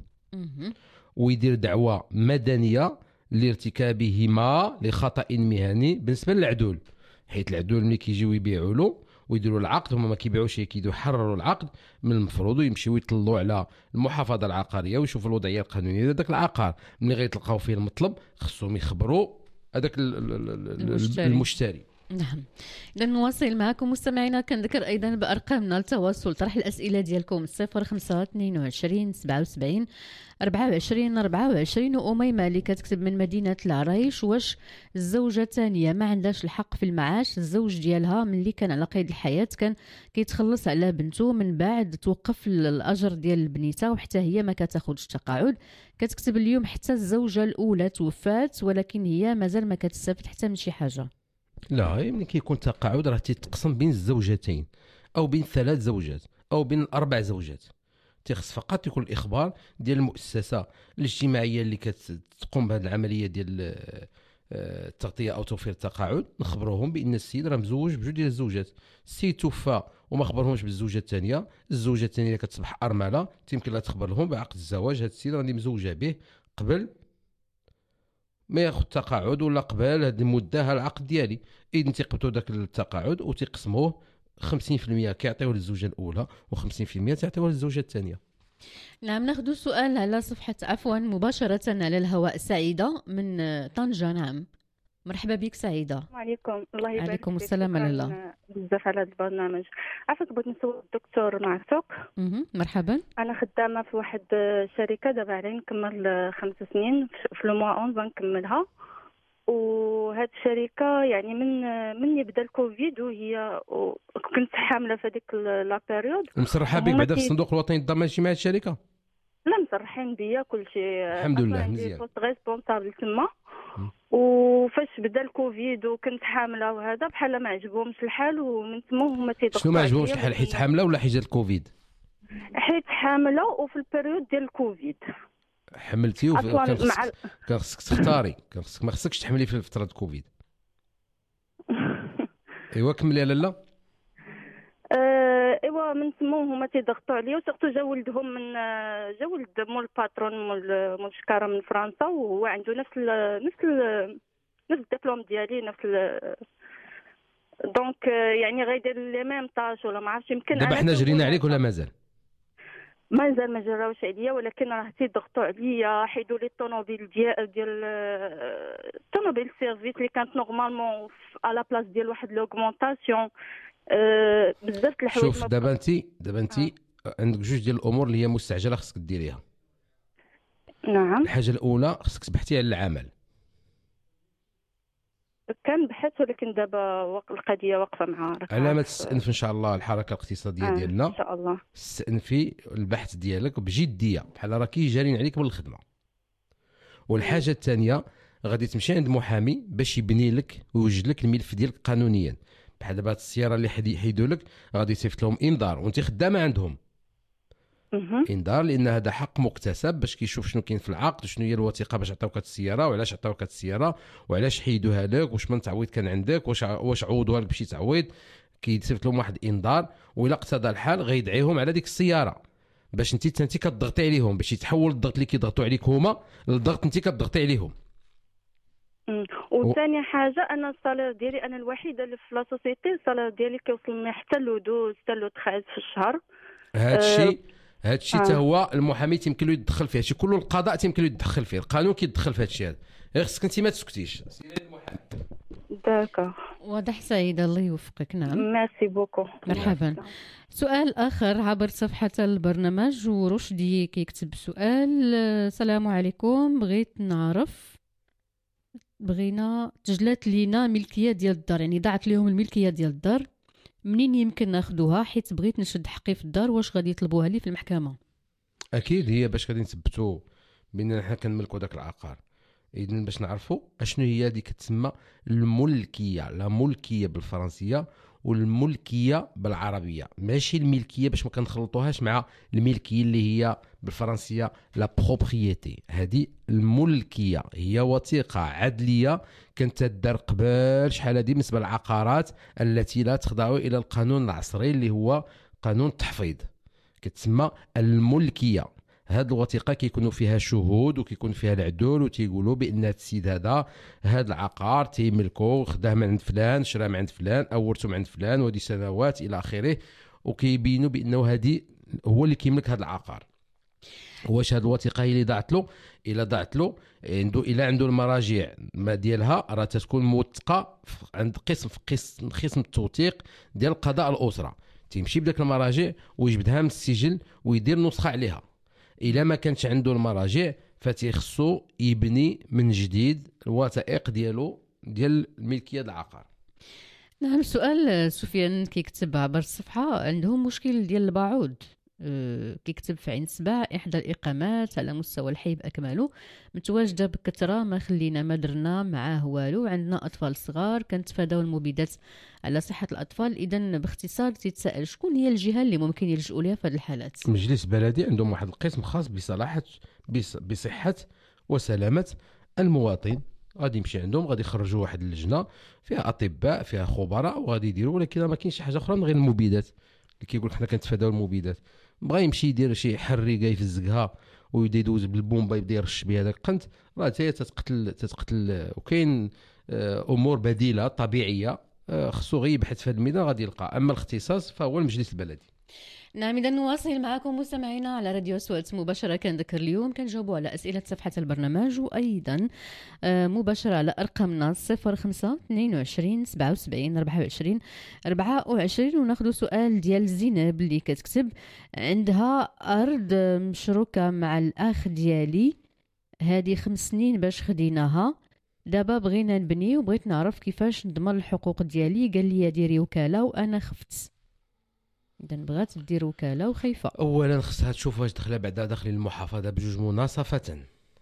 ويدير دعوه مدنيه لارتكابهما لخطأ مهني بالنسبه للعدول، حيت العدول ملي كيجيو يبيعوا له ويديروا العقد، هما ما كيبيعوش، كيدو يحرروا العقد، من المفروض يمشيو يطلعوا على المحافظه العقاريه ويشوفوا الوضعيه القانونيه ديال داك العقار. ملي غيتلقاو فيه المطلب خصهم يخبروا هذاك المشتري. المشتري. نعم. إذا نواصل معكم مستمعينا، كنذكر أيضا بأرقامنا التواصل، طرح الأسئلة ديالكم صفر خمسة اثنين وعشرين سبعة وسبعين أربعة وعشرين أربعة وعشرين. وأميمة اللي كتكتب من مدينة العرايش، واش الزوجة الثانية ما عندهاش الحق في المعاش؟ الزوج ديالها ملي كان على قيد الحياة كان كيتخلص على بنته، من بعد توقف الأجر ديال البنيته وحتى هي ما كتاخدش تقاعد. كتكتب اليوم حتى الزوجة الأولى توفات ولكن هي مازال ما كتستافد حتى من شي حاجة. لا، ملي كيكون تقاعد راه تيتقسم بين الزوجتين او بين ثلاث زوجات او بين اربع زوجات. تيخص فقط يكون الاخبار ديال المؤسسه الاجتماعيه اللي كتقوم بهذه العمليه ديال التغطيه او توفير التقاعد، نخبروهم بان السيد راه مزوج بجوج ديال الزوجات. السيد توفى وما خبرهمش بالزوجه الثانيه، الزوجه الثانيه اللي كتصبح ارمله يمكن لها تخبر لهم بعقد الزواج هذا السيد راني مزوجه به قبل ما ياخذ تقاعد ولا قبل هذه المده ها العقد ديالي. اذا تيقبطوا داك التقاعد وتيقسموه خمسين بالمية كيعطيوه للزوجه الاولى وخمسين بالمية تعطيوه للزوجه الثانيه. نعم. ناخذ سؤال على صفحه عفوا مباشره على الهواء. سعيده من طنجه. نعم مرحبا بك سعيده. السلام عليكم. الله يبارك فيك. عليكم السلام على الله. بزاف على هذا البرنامج. عافاك بغيت نسول الدكتور معتوق. مرحبا. انا خدامه في واحد الشركه دابا علي نكمل خمس سنين في لو موا أحد غنكملها، وهاد الشركه يعني من من يبدا الكوفيد وهي كنت حامله في هذيك لا بيريود. مسرحه بك بعدا في الصندوق الوطني للضمان الاجتماعي الشركه؟ لا مسرحين بيا كل شيء الحمد لله مزيان. بوست ريسبونسابل تما، وفاش بدا الكوفيد وكنت حامله وهذا بحال ما عجبهمش الحال، ومن تما هما تيضغطوا. شنو ما عجبهمش الحال؟ حيت حامله ولا حيت الكوفيد؟ حيت حامله وفي البيريود ديال الكوفيد حملتي وكان خصك كان خصك تختاري، كان خصك ما خصكش تحملي في فتره الكوفيد. ايوا كملي لالا. آه ايوا من تما هما تيضغطوا عليا، وسورتو جا ولدهم من جا ولد مول الباترون مول مول شكاره من فرنسا، وهو عنده نفس ال نفس ال نفس الدبلوم ديالي نفس ال دونك يعني غيدير لي ميم طاش ولا ما عرفتش. يمكن دابا حنا جرينا عليك ولا مازال؟ مازال ما جراوش عليا، ولكن راه تيضغطوا عليا، حيدوا لي الطوموبيل ديال ديال الطوموبيل سيرفيس اللي كانت نورمالمون على بلاص ديال واحد لوغمونطاسيون. أه بزاف د الحوايج. شوف دابا انت دابا انت آه. عندك جوج ديال الامور اللي هي مستعجله خصك ديريها. نعم. الحاجه الاولى خصك تبحثي على العمل. كان بحث ولكن دابا القضيه واقفه مع على ما تستأنف ان شاء الله الحركه الاقتصاديه آه ديالنا ان شاء الله. استأنفي البحث ديالك بجديه بحال راكي جارين عليك بالخدمه. والحاجه الثانيه غادي تمشي عند محامي باش يبني لك ويوجد لك الملف ديالك قانونيا. بحال دابا السياره اللي حيدوا لك غادي يصيفط لهم انذار وانت خدامه عندهم، انذار، لان هذا حق مكتسب باش كيشوف شنو كاين في العقد وشنو هي الوثيقه باش عطاوك هاد السياره وعلاش عطاوك هاد السياره وعلاش حيدوها لك واش من تعويض كان عندك واش واش عوضوها لك بشي تعويض. كيتصيفط لهم واحد انذار، والا اقتضى الحال غيدعيهم على ديك السياره باش انت انت كتضغطي عليهم باش يتحول الضغط اللي كيضغطوا عليك هما للضغط انت كتضغطي عليهم. وثاني حاجه انا الصالير ديالي انا الوحيده اللي في لا سوسيتي، الصالير ديالي كيوصلني حتى ل دوز حتى ل تخيل في الشهر. هذا الشيء هذا الشيء حتى هو المحامي تيمكن له يتدخل فيه، هادشي كله القضاء تيمكن له يتدخل فيه، القانون كيتدخل في هذا الشيء هذا. غير خصك انت ما تسكتيش. داكا واضح سعيدة، الله يوفقك. نعم ميرسي بوكو. مرحبا. سؤال آخر عبر صفحة البرنامج، ورشدي كيكتب سؤال: السلام عليكم، بغيت نعرف بغينا تجلات لينا ملكية ديال الدار، يعني ضاعت لهم الملكية ديال الدار، منين يمكن ناخذوها حيت بغيت نشد حقي في الدار، واش غادي يطلبوها لي في المحكمة؟ اكيد هي باش غادي نثبتوا بان حنا كنملكوا داك العقار. اذا باش نعرفوا اشنو هي اللي كتسمى الملكيه، لا ملكيه بالفرنسيه والملكيه بالعربيه، ماشي الملكيه باش ما كنخلطوهاش مع الملكيه اللي هي بالفرنسيه لا بروبريتي. هذه الملكيه هي وثيقه عدليه كانت تدار قبل شحال هذه بالنسبه للعقارات التي لا تخضع الى القانون العصري اللي هو قانون التحفيظ، كتسمى الملكيه. هاد الوثيقه كيكونوا فيها شهود وكيكون فيها العدول وتيقولوا بان هاد السيد هذا هاد العقار تيملكو، خداه من عند فلان، شراه من عند فلان، او ورثو من عند فلان، ودي سنوات الى اخره، وكيبينوا بانه هادي هو اللي كيملك هاد العقار. واش هاد الوثيقه هي اللي ضاعت له؟ الا ضاعت له عنده الا عنده المراجع ما ديالها راه تتكون موثقه عند قسم في قسم قسم التوثيق ديال قضاء الاسره، تيمشي بداك المراجع ويجبدها من السجل ويدير نسخه عليها. إلا ما كانش عنده المراجع فتيخصو يبني من جديد الوثائق ديالو ديال الملكيه ديال العقار. نعم. سؤال سفيان كيكتب عبر الصفحه: عندهم مشكل ديال البعوض، أه كيكتب في عين سبع إحدى الإقامات على مستوى الحي بأكمله متواجدة بكثرة، ما خلينا ما درنا معاه والو، عندنا أطفال صغار كنتفاداو المبيدات على صحة الأطفال. إذا باختصار تيتساءل شكون هي الجهة اللي ممكن يلجؤوا لها في هذه الحالات؟ المجلس البلدي عندهم واحد القسم خاص بصلاحة بصحة وسلامة المواطن، غادي يمشي عندهم غادي يخرجوا واحد اللجنة فيها أطباء فيها خبراء وغادي يديروا، ولكن ما كاينش حاجة أخرى من غير المبيدات اللي كيقول حنا كنتفاداو المبيدات. بغا يمشي يدير شي حريقه يفزقها ويبدا يدوز بالبومبا يبدا يرش بها داك القنت، راه حتى تتقتل تتقتل. وكاين امور بديله طبيعيه خصو غير يبحث في هذا الميدان غادي يلقى، اما الاختصاص فهو المجلس البلدي. نعم. إذا نواصل معكم مستمعينا على راديو أصوات مباشرة. كنذكر اليوم كنجاوبوا على أسئلة صفحة البرنامج، وأيضا مباشرة على أرقامنا صفر خمسة اثنين وعشرين سبعة وسبعين أربعة وعشرين أربعة وعشرين. وناخذ سؤال ديال زينب اللي كتكتب: عندها أرض مشروكة مع الأخ ديالي، هذه خمس سنين باش خديناها، دابا بغينا نبني وبغيت نعرف كيفاش نضمن الحقوق ديالي، قال لي ديري وكالة وأنا خفت. إذا بغات دير وكالة وخايفة. أولا خصها تشوف واش دخلها بعدا داخلين المحافظة بجوج مناصفة،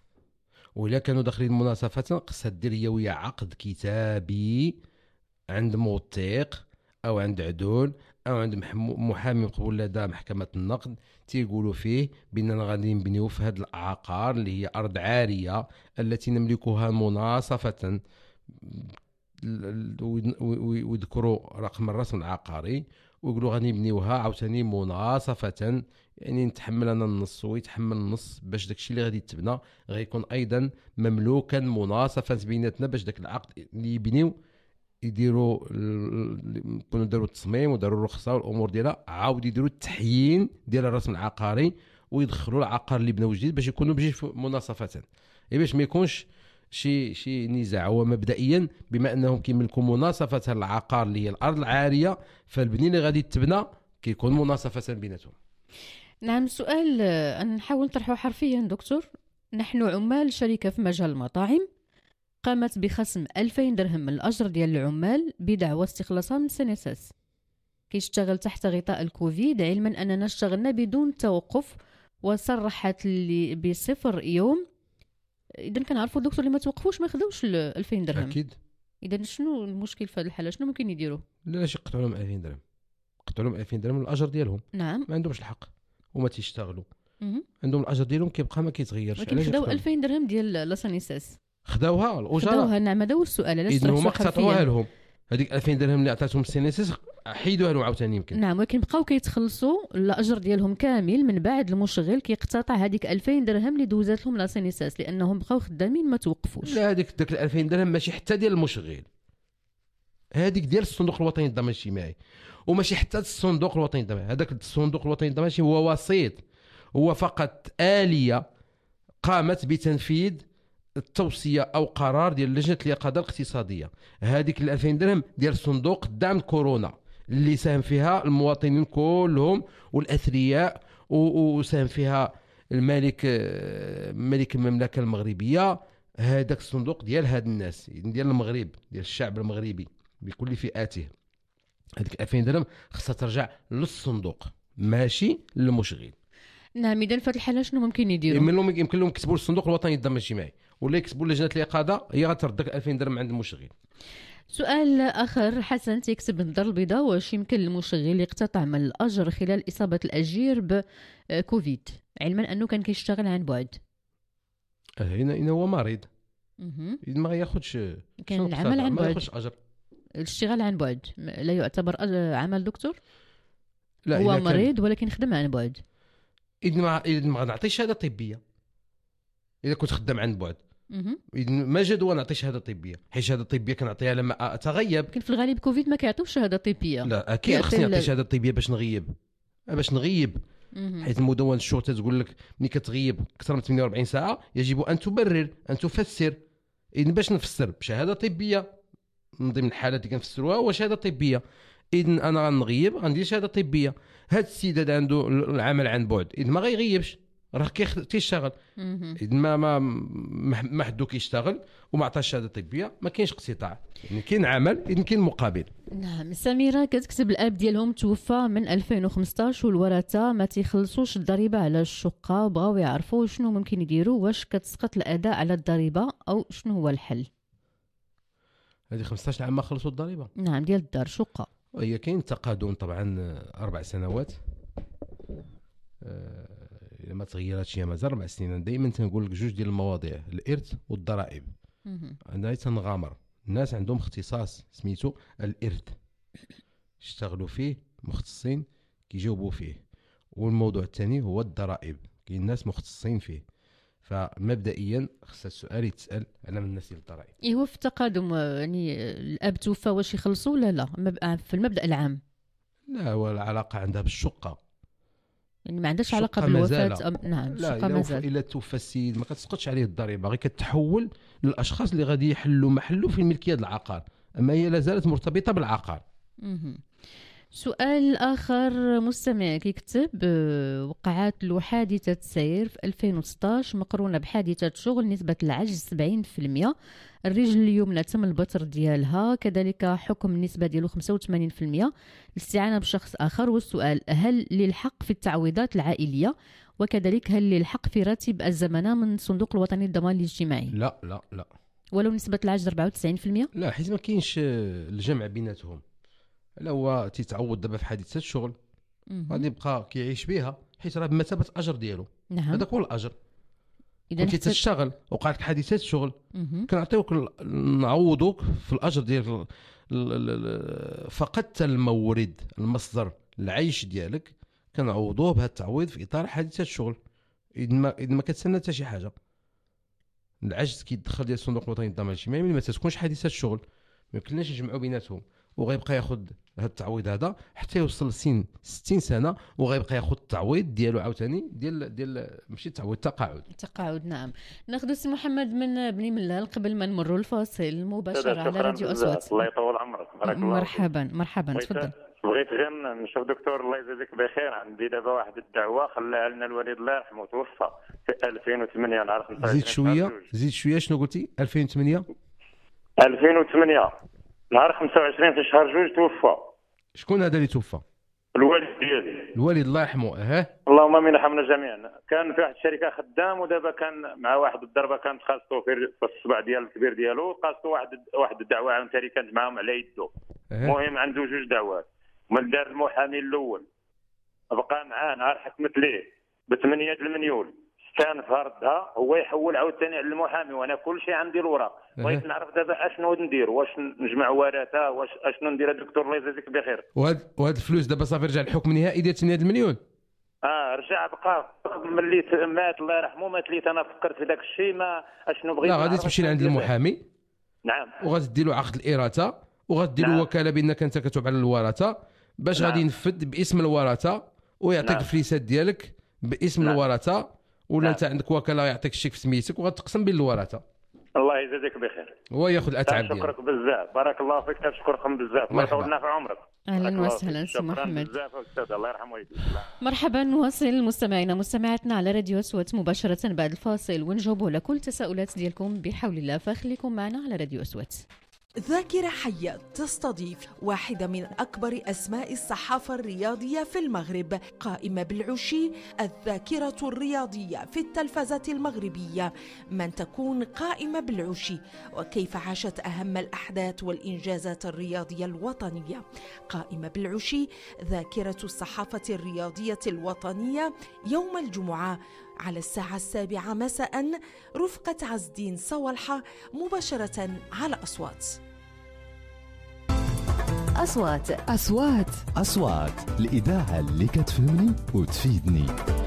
وإلا كانوا داخلين مناصفة خصها دير هي ويا عقد كتابي عند موثق أو عند عدول أو عند محامي مقبول لدى محكمة النقد تيقولوا فيه بأننا غادي نبنيو في هذا العقار اللي هي أرض عارية التي نملكها مناصفة، ويذكروا رقم الرسم العقاري ويقولوا غادي نبنيوها عاوتاني مناصفة، يعني نتحمل انا النص ويتحمل النص باش داكشي اللي غادي يتبنى غيكون ايضا مملوكا مناصفا بيناتنا، باش داك العقد اللي يبنيو يديروا يكونوا داروا التصميم وداروا الرخصه والامور ديالها، عاود يديروا التحيين ديال الرسم العقاري ويدخلوا العقار اللي بناو جديد باش يكونوا بجوج مناصفة، باش ما يكونش شي شي نزاع. هو مبدئيا بما انهم كيملكوا مناصفه العقار اللي هي الارض العاريه، فالبني اللي غادي تبنى كيكون مناصفه بيناتهم. نعم. سؤال أنا نحاول نطرحه حرفيا دكتور: نحن عمال شركه في مجال المطاعم قامت بخصم ألفين درهم من الاجر ديال العمال بدعوى استخلاصها من سنساس، كيشتغل تحت غطاء الكوفيد، علما اننا اشتغلنا بدون توقف، وصرحت لي بصفر يوم. اذا كنعرفوا الدكتور اللي ما توقفوش ما خداوش ال ألفين درهم. اكيد. اذا شنو المشكل في هذه الحاله؟ شنو ممكن يديروا؟ لا شي يقطعوا لهم ألفين درهم، قطعوا لهم ألفين درهم من الاجر ديالهم. نعم. ما عندهمش الحق، وما تيشتغلوا مهم. عندهم الاجر ديالهم كيبقى ما كيتغيرش. ولكن خداو ألفين درهم ديال لا-سانيساس. خداوها الاجراء خداوها. نعم هذا هو السؤال. علاش اذا هما ترشحوا قطعوها حرفياً؟ لهم هذيك ألفين درهم اللي عطاتهم السينيسيس حيدوها لهم عاوتاني يمكن. نعم ولكن بقاو كيتخلصوا الاجر ديالهم كامل من بعد المشغل كيقتطع هذيك ألفين درهم اللي دوزات لهم لا-سانيساس لانهم بقاو خدامين ما توقفوش. لا هذيك داك ألفين درهم ماشي حتى ديال المشغل، هذيك ديال الصندوق الوطني للضمان الاجتماعي وماشي حتى الصندوق الوطني للضمان. هذاك الصندوق الوطني للضمان الاجتماعي هو وسيط، هو فقط آلية قامت بتنفيذ التوصية أو قرار ديال لجنة اليقظة الاقتصادية. هذيك ال ألفين درهم ديال صندوق دعم كورونا اللي ساهم فيها المواطنين كلهم والأثرياء، وساهم فيها الملك ملك المملكة المغربية. هذاك الصندوق ديال هاد الناس ديال المغرب ديال الشعب المغربي بكل فئاته. هذيك ألفين درهم خصها ترجع للصندوق ماشي للمشغل. نعم اذا في هذه الحاله شنو ممكن يديروا؟ يمكن لهم يمكن لهم يكتبوا الصندوق الوطني للضمان الاجتماعي ولا يكتبوا لجنه اليقظه هي غترد لك ألفين درهم عند المشغل. سؤال اخر. حسن تيكتب من الدار البيضاء: واش يمكن للمشغل يقتطع من الاجر خلال اصابه الاجير بكوفيد علما انه كان كيشتغل عن بعد؟ هنا هنا هو مريض اها ما غياخذش كان العمل عن ما بعد، ياخذش اجر. الاشتغال عن بعد لا يعتبر عمل دكتور؟ لا هو مريض ولكن خدم عن بعد. اذا ما اذا ما غنعطيش شهاده طبيه اذا كنت خدام عن بعد. اذا ما جا دوا نعطي شهاده طبيه، حيت شهاده طبيه كنعطيها لما اتغيب. لكن في الغالب كوفيد ما كيعطيوش شهاده طبيه. لا اكيد خصني نعطي شهاده طبيه باش نغيب باش نغيب حيت المدونه الشرطه تقول لك ملي كتغيب اكثر من ثمانية وأربعين ساعه يجب ان تبرر ان تفسر. اذا باش نفسر بشهاده طبيه من ضمن الحالات اللي كنفسروها هو شهاده طبيه. اذا انا غنغيب غندير شهاده طبيه. هاد السيد هذا عنده العمل عن بعد اذا ما غيغيبش راه كيشتغل. اذا ما ما ما حدو كيشتغل وما عطاش شهاده طبيه ما كاينش اقتطاع، يعني كاين عمل اذا كاين مقابل. نعم. سميره كتكتب الاب ديالهم توفى من ألفين وخمسطاش والورثه ما تيخلصوش الضريبه على الشقه، بغاو يعرفوا شنو ممكن يديروا، واش كتسقط الاداء على الضريبه او شنو هو الحل؟ هذه خمسطاش عام ما خلصوا الضريبه. نعم ديال الدار شقه. وهي كاين تقادم طبعا اربع سنوات الا ما تغيراتش هي مازال اربع سنين. دائما تنقول لك جوج ديال المواضيع الارث والضرائب. انا تنغامر الناس عندهم اختصاص سميتو الارث اشتغلوا فيه مختصين كيجاوبوا فيه، والموضوع الثاني هو الضرائب كاين ناس مختصين فيه. فمبدئيا خص السؤال يتسال على من الناس ديال الضرائب. ايه هو في التقادم يعني الاب توفى واش يخلصوا ولا لا في المبدا العام؟ لا هو العلاقه عندها بالشقه، يعني ما عندهاش علاقه بالوفاه. أم... نعم لا الشقه مازال. الا توفى السيد ما كتسقطش عليه الضريبه، غير كتحول للاشخاص اللي غادي يحلوا محله في الملكيه ديال العقار، اما هي لا زالت مرتبطه بالعقار. مه. سؤال آخر مستمع كيكتب: وقعت له حادثة سير في ألفين وستطاش مقرونة بحادثة شغل، نسبة العجز سبعين بالمئة، الرجل اليمنى تم البتر ديالها، كذلك حكم النسبة ديالو خمسة وثمانين بالمئة، الاستعانة بشخص آخر. والسؤال: هل للحق في التعويضات العائلية؟ وكذلك هل للحق في راتب الزمنة من الصندوق الوطني للضمان الاجتماعي؟ لا لا لا ولو نسبة العجز أربعة وتسعين بالمئة؟ لا حيت ما كاينش الجمع بيناتهم. لا هو تيتعوض دابا في حادثه الشغل غادي يبقى كيعيش بها حيت راه بمثابه الاجر ديالو. نعم. هذاك هو الاجر. اذا كنتي تشتغل وقعت لك حادثه الشغل كنعطيوك نعوضوك في الاجر ديال فقدت المورد المصدر العيش ديالك كنعوضوه بهذا التعويض في اطار حادثه الشغل. اذا ما اذا ما كتسنى حتى شي حاجه العجز كيدخل ديال الصندوق الوطني للضمان الاجتماعي ملي ما تكونش حادثه الشغل ما يمكنناش نجمعوا بيناتهم، وغيبقى ياخذ هذا التعويض هذا حتى يوصل لسن ستين سنه وغيبقى ياخذ التعويض ديالو عاوتاني ديال ديال ماشي تعويض تقاعد. تقاعد نعم. ناخذ السي محمد من بني ملال قبل ما نمروا الفاصل مباشره على راديو اصوات. الله يطول عمرك. مرحبا مرحبا تفضل. بغيت غير نشوف دكتور الله يجازيك بخير، عندي دابا واحد الدعوه خلاها لنا الوالد الله يرحمه توفى في ألفين وثمانية نهار خمسة وعشرين. زيد شويه زيد شويه شنو قلتي؟ ألفين وثمانية ألفين وثمانية نهار خمسة وعشرين في شهر جوج توفى. شكون هذا اللي توفى؟ الوالد ديالي. الوالد الله يرحمه. اه اللهم امين يرحمنا جميعا. كان في واحد الشركه خدام ودابا كان مع واحد الضربه كانت خاصته في الصبع ديال الكبير ديالو، خاصته واحد واحد الدعوه عاوتاني كانت معاهم على يده. المهم عنده جوج دعوات. من دار المحامي الاول بقى معاه نهار حكمت ليه ب ثمانية المليون استانف ردها، هو يحول عاوتاني على المحامي وانا كل شيء عندي الوراق. بغيت نعرف دابا اشنو ندير، واش نجمع ورثه، واش اشنو ندير الدكتور الله يجازيك بخير. وهاد وهاد الفلوس دابا صافي رجع الحكم النهائي ديال ثمانية المليون. اه رجع بقى ملي مات الله يرحمه مات لي انا فكرت في داك الشيء ما اشنو بغيت. لا غادي تمشي لعند المحامي. نعم. وغتدي له عقد الإراثة وغتدي له نعم. وكاله بانك انت كتب على الورثه باش نعم. غادي ينفذ باسم الورثه ويعطيك نعم. الفليسات ديالك باسم نعم. الورثه، ولا نعم. انت عندك وكاله يعطيك الشيك في سميتك وغتقسم بين الورثه. الله يجازيك بخير. هو ياخذ الاتعاب ديالك. شكرك بزاف، بارك الله فيك، تشكركم بزاف، الله يطولنا في عمرك. اهلا وسهلا سي محمد. بزاف استاذ الله يرحمه ويديك. مرحبا، نواصل مستمعينا مستمعاتنا على راديو أصوات مباشرة بعد الفاصل ونجاوبوا على كل التساؤلات ديالكم بحول الله، فخليكم معنا على راديو أصوات. ذاكرة حية تستضيف واحدة من أكبر أسماء الصحافة الرياضية في المغرب، قائمة بالعشي الذاكرة الرياضية في التلفزة المغربية. من تكون قائمة بالعشي وكيف عاشت أهم الأحداث والإنجازات الرياضية الوطنية. قائمة بالعشي ذاكرة الصحافة الرياضية الوطنية يوم الجمعة على الساعة السابعة مساء رفقة عز الدين صوالحة مباشرة على أصوات. أصوات أصوات أصوات الإذاعة اللي كتفهمني وتفيدني.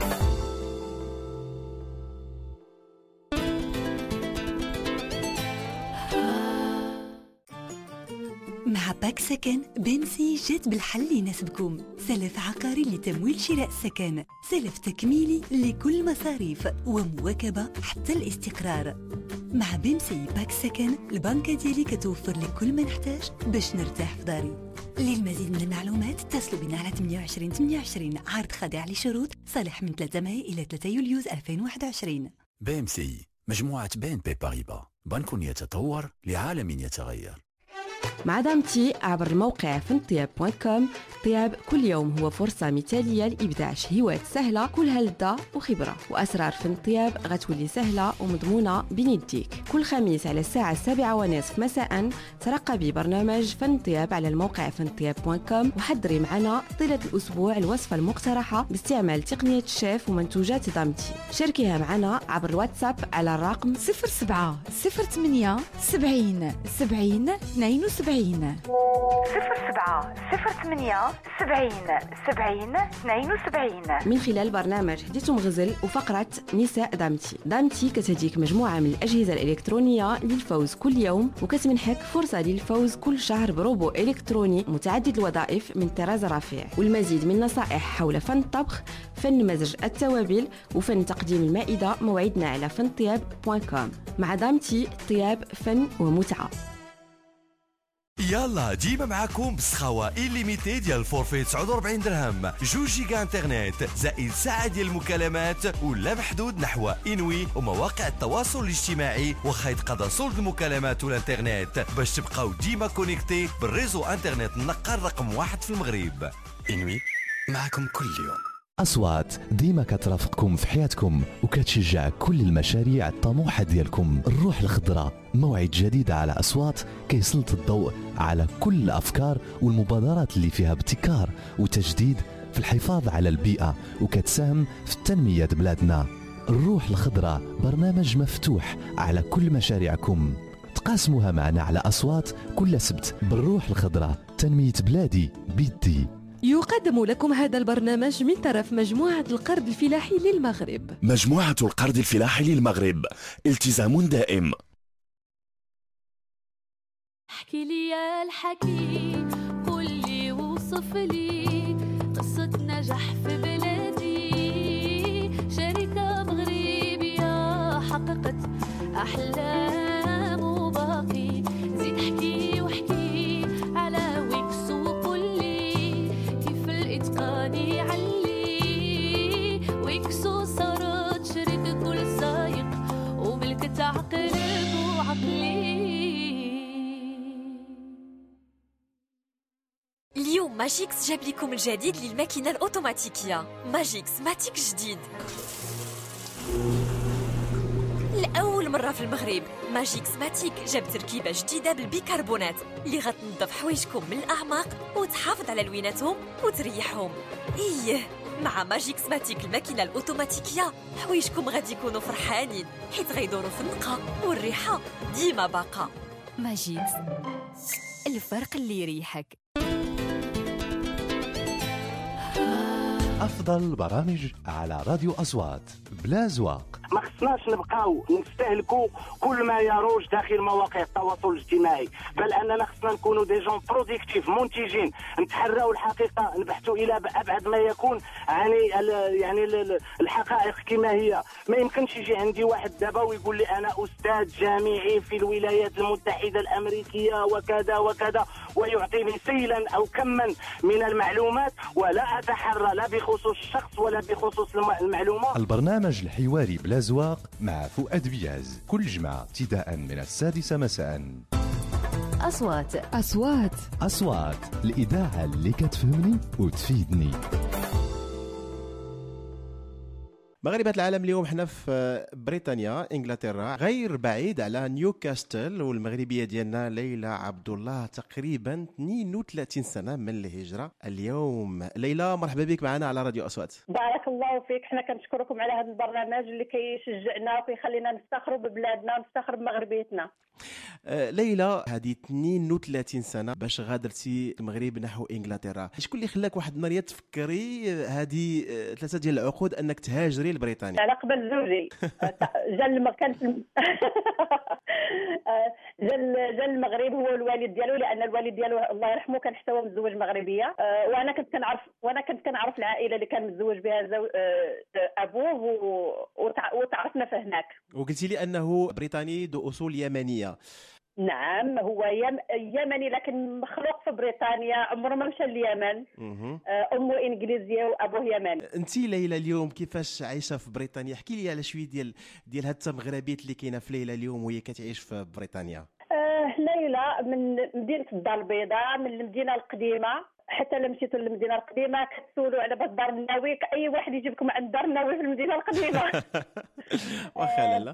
مع باك سكن بيمسي جات بالحل اللي يناسبكم. سلف عقاري لتمويل شراء السكن، سلف تكميلي لكل مصاريف، ومواكبة حتى الاستقرار. مع بيمسي باك سكن البنكة ديالي كتوفر لك كل ما نحتاج باش نرتاح في داري. للمزيد من المعلومات اتصلوا بنا على ثمانية وعشرين ثمانية وعشرين. عرض خاضع لشروط، صالح من ثلاثة ماي إلى ثلاثة يوليوز ألفين وواحد وعشرين. بيمسي مجموعة بي إن بي باريبا، بنك يتطور لعالم يتغير. مع دامتي عبر الموقع فنطياب دوت كوم. طياب كل يوم هو فرصة مثالية لإبداع شهيوات سهلة كلها لذة وخبرة، وأسرار فنطياب غتولي سهلة ومضمونة بين يديك. كل خميس على الساعة السابعة ونصف مساء ترقبي برنامج فنطياب على الموقع فنطياب دوت كوم، وحضري معنا طيلة الأسبوع الوصفة المقترحة باستعمال تقنية الشيف ومنتوجات دامتي. شاركيها معنا عبر الواتساب على الرقم صفر سبعة صفر ثمانية سبعين سبعين اثنين وسبعين صفر سبعة صفر ثمانية سبعين سبعين اثنين وسبعين. من خلال برنامج حديث مغزل وفقرة نساء دامتي. دامتي كتهديك مجموعة من الأجهزة الإلكترونية للفوز كل يوم، وكتمنحك فرصة للفوز كل شهر بروبو إلكتروني متعدد الوظائف من طراز رفيع، والمزيد من نصائح حول فن الطبخ، فن مزج التوابل، وفن تقديم المائدة. موعدنا على فنطياب دوت كوم. مع دامتي طياب فن ومتعة. يلا ديما معاكم بسخاوة إليميتي ديال الفورفي تسعة وأربعين درهم، جوج جيجا انترنت زائد ساعة ديال المكالمات ولا محدود نحو إنوي ومواقع التواصل الاجتماعي، وخا يتقضى صولد المكالمات والانترنت باش تبقاو ديما كونيكتي بالريزو انترنت النقال رقم واحد في المغرب. إنوي معاكم كل يوم. أصوات ديما كترافقكم في حياتكم وكتشجع كل المشاريع الطموحة ديالكم. الروح الخضراء موعد جديد على أصوات كيسلط الضوء على كل الأفكار والمبادرات اللي فيها ابتكار وتجديد في الحفاظ على البيئة وكتساهم في التنمية بلادنا. الروح الخضراء برنامج مفتوح على كل مشاريعكم، تقاسموها معنا على أصوات كل سبت. بالروح الخضراء تنمية بلادي بيدي. يقدم لكم هذا البرنامج من طرف مجموعة القرض الفلاحي للمغرب. مجموعة القرض الفلاحي للمغرب، التزام دائم. احكي لي يا الحكي، قول لي وصف لي قصة نجاح في بلادي، شركة مغربية حققت أحلام وباقي. زيد احكي واحكي على ويكس وقول لي كيف الإتقان يعلي. ويكسو صارت شركة كل سايق وملكت عقل وعقلي. اليوم ماجيكس جاب لكم الجديد للماكينة الأوتوماتيكية ماجيكس ماتيك جديد. لأول مرة في المغرب ماجيكس ماتيك جاب تركيبة جديدة بالبيكربونات اللي غتنظف حوايجكم من الأعماق وتحافظ على لويناتهم وتريحهم. إيه مع ماجيك سماتيك الماكينه الاوتوماتيكيه حوايجكم غادي يكونوا فرحانين حيت غيدوروا في النقا والريحه ديما باقا. ماجيكس، الفرق اللي يريحك. أفضل البرامج على راديو أصوات بلا زواق. ما خصناش نبقاو نستهلكوا كل ما يروج داخل مواقع التواصل الاجتماعي، بل اننا خصنا نكونوا دي جون برودكتيف منتجين، نتحروا الحقيقه، نبحثوا الى ابعد ما يكون عن يعني الحقائق كما هي. ما يمكنش يجي عندي واحد دابا ويقول لي انا استاذ جامعي في الولايات المتحده الامريكيه وكذا وكذا ويعطيني سيلا او كما من المعلومات ولا اتحرى لا بخصوص الشخص ولا بخصوص المعلومه. البرنامج الحواري بلا زواق مع فؤاد بياز كل جمعة ابتداء من السادسة مساء. أصوات أصوات أصوات الإذاعة اللي كتفهمني وتفيدني. مغاربة العالم اليوم حنا في بريطانيا انجلترا غير بعيد على نيوكاسل، والمغربيه ديالنا ليلى عبد الله تقريبا اثنين وثلاثين سنه من الهجره اليوم. ليلى مرحبا بك معنا على راديو اصوات. بارك الله فيك، حنا كنشكركم على هذا البرنامج اللي كيشجعنا وكيخلينا نفتخروا ببلادنا ونفتخروا بمغربيتنا. آه ليلى، هذه اثنين وثلاثين سنه باش غادرتي المغرب نحو انجلترا، شكون اللي خلاك واحد النهار تفكري هذه ثلاثه ديال العقود انك تهاجري لبريطانيا؟ على قبل زوجي جا المكان جا جا المغرب هو الوالد ديالو، لان الوالد ديالو الله يرحمه كان حتى هو متزوج مغربيه، وانا كنت كنعرف وانا كنت كنعرف العائله اللي كان متزوج بها زو... ابوه وتعرفنا فهناك. وقلتي لي انه بريطاني ذو اصول يمنيه. نعم، هو يم... يمني لكن مخلوق في بريطانيا، عمره ما مشى لليمن. امه انجليزيه وابوه يمني. انت ليلى اليوم كيفاش عايشه في بريطانيا؟ احكي لي على شويه ديال ديال هاد التمغربيات اللي كاينه في ليلى اليوم وهي كتعيش في بريطانيا. آه ليلى من مدينه الدار البيضاء، من المدينه القديمه. حتى لما مشيتوا للمدينه القديمه كتسولوا على باب دار الناوي، اي واحد يجيبكم عند دار الناوي في المدينه القديمه. واخا لاله.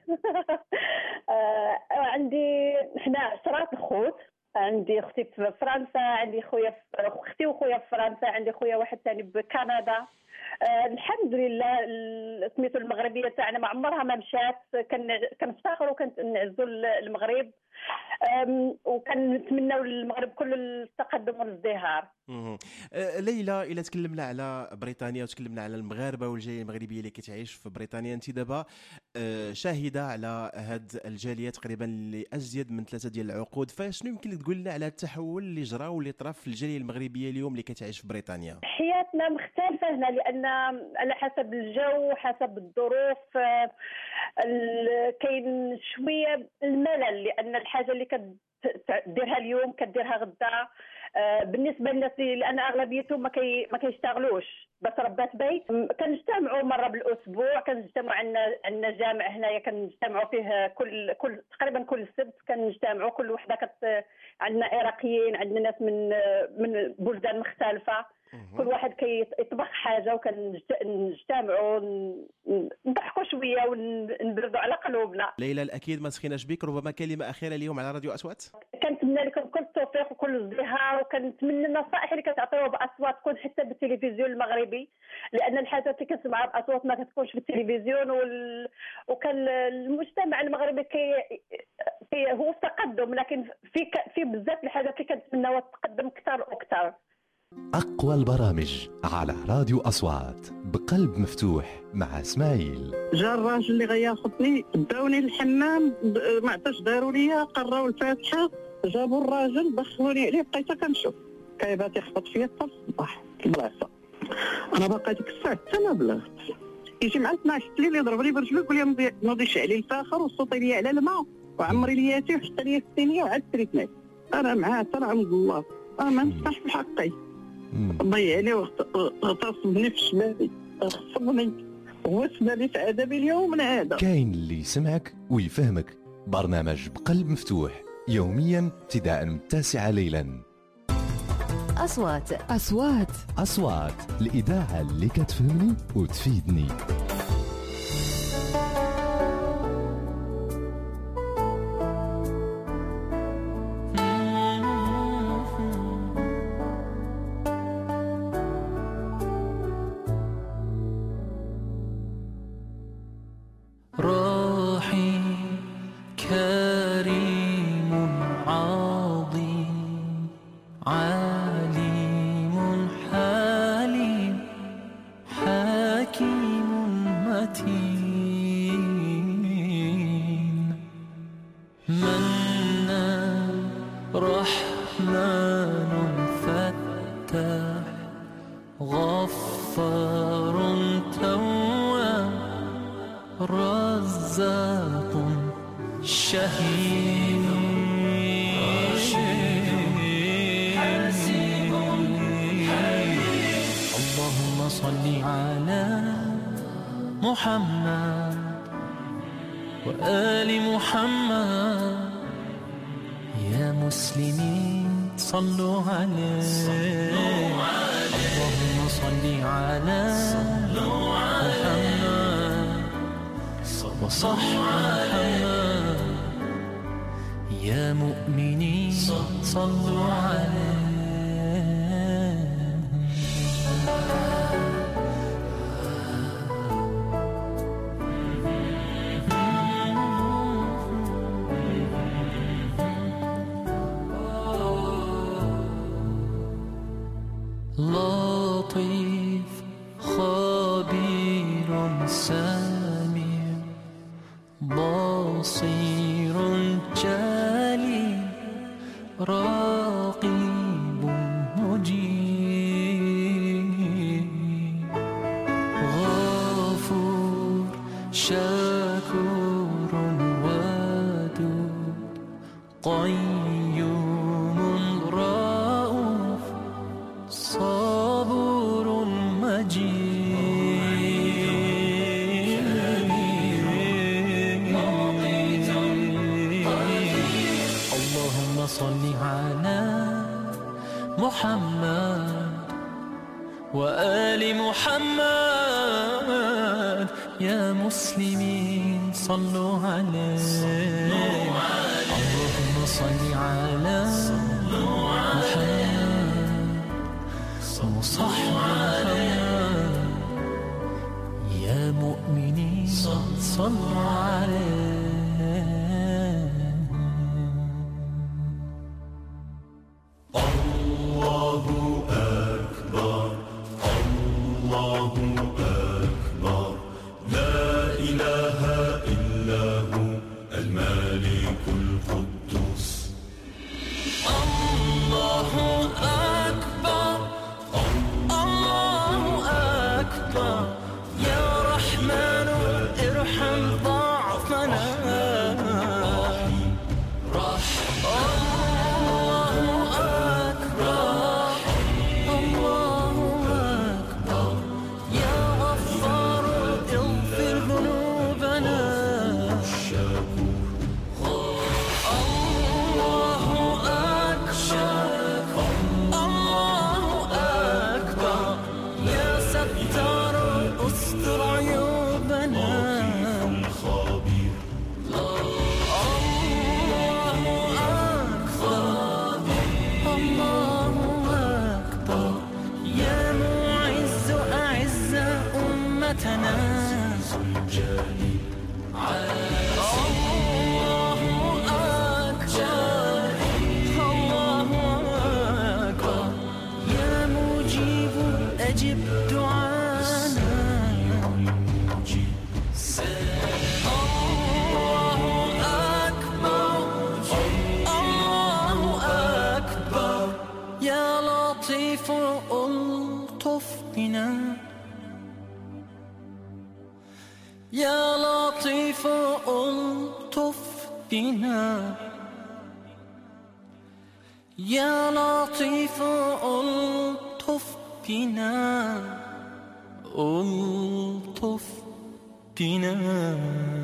عندي حنا عشرات الخوت، عندي اختي في فرنسا، عندي خويا اختي وخويا في فرنسا، عندي خويا واحد ثاني بكندا. آه الحمد لله سميتو المغربيه تاعنا ما عمرها ما مشات، كنفتخروا وكنعزوا المغرب، وكنتمناو للمغرب كل التقدم والازدهار. أه ليلى، الا تكلمنا على بريطانيا وتكلمنا على المغاربه والجاليه المغربيه اللي كتعيش في بريطانيا، انت دابا أه شاهده على هاد الجاليه تقريبا لازيد من ثلاثه ديال العقود، فشنو يمكن تقول لنا على التحول اللي جرى واللي طرا في الجاليه المغربيه اليوم اللي كتعيش في بريطانيا؟ حياتنا مختلفه هنا، لان على حسب الجو حسب الظروف كاين شويه الملل، لان الحاجه اللي كديرها اليوم كديرها غدا. آه بالنسبه للناس لان اغلبيتهم ما كي ما كيشتغلوش، بس ربات بيت كنجتمعوا مره بالاسبوع، كنجتمعوا عندنا عندنا جامع هنايا كنجتمعوا فيه كل كل تقريبا كل سبت كنجتمعوا، كل وحده كت عندنا عراقيين، عندنا ناس من من بلدان مختلفه، كل واحد كيطبخ حاجه وكنجتمعوا نضحكوا شويه ونبردوا على قلوبنا. ليلى الاكيد ما سخيناش بك، ربما كلمه اخيره اليوم على راديو اصوات. كنتمنى لكم كل التوفيق وكل الازدهار، وكنتمنى النصائح اللي كتعطيوها باصوات تكون حتى بالتلفزيون المغربي، لان الحاجات اللي كنسمعها باصوات ما كتكونش في التلفزيون، وال... وكان المجتمع المغربي كي... كي هو في تقدم، لكن في ك... في بزاف الحاجات اللي كنتمناوها تقدم اكثر واكثر. أقوى البرامج على راديو أصوات بقلب مفتوح مع اسماعيل. جا الراجل اللي غياخذني داوني للحمام، ما عطاش داروا ليا، قراو الفاتحه، جابوا الراجل دخلوني عليه، بقيت كنشوف كايبات يخبط فيا حتى الصباح بلاصه. انا باقا ديك الساعه حتى ما بلغت، يجي مع اثناش الليل يضرب لي برجلو يقول لي نوضي شعلي الفاخر وصوتي لي على الماء وعمري لياتي وحتى لي الثانيه وعاد تريتني. انا معاه ترى عند الله، انا ما نفتحش بحقي، ضيعني واغتصبني في شبابي، غصبني وسبني في عذابي اليوم من هذا. كاين اللي يسمعك ويفهمك. برنامج بقلب مفتوح يوميا ابتداء من التاسعة ليلا. أصوات أصوات أصوات الإذاعة اللي كتفهمني وتفيدني. شهيد حسيب حبيب. اللهم صل على محمد وآل محمد. يا مسلمين صلوا عليه. اللهم صل على محمد وصح محمد. يا مؤمنين صلوا عليه. لطيف خبير سميع بصير جليل رقيب مجيب غفور شكور ودود قيوم رؤوف صبور مجيد. اللهم صل على محمد وآل محمد. يا مسلمين صلوا عليه. اللهم صل على محمد وصح محمد. يا مؤمنين صلوا عليه. الله أكبر الله أكبر لا إله إلا هو الملك القدوس. الله أكبر الله أكبر يا رحمن ارحم ضعفنا. يا لطيف ألطف بنا يا لطيف ألطف بنا ألطف بنا.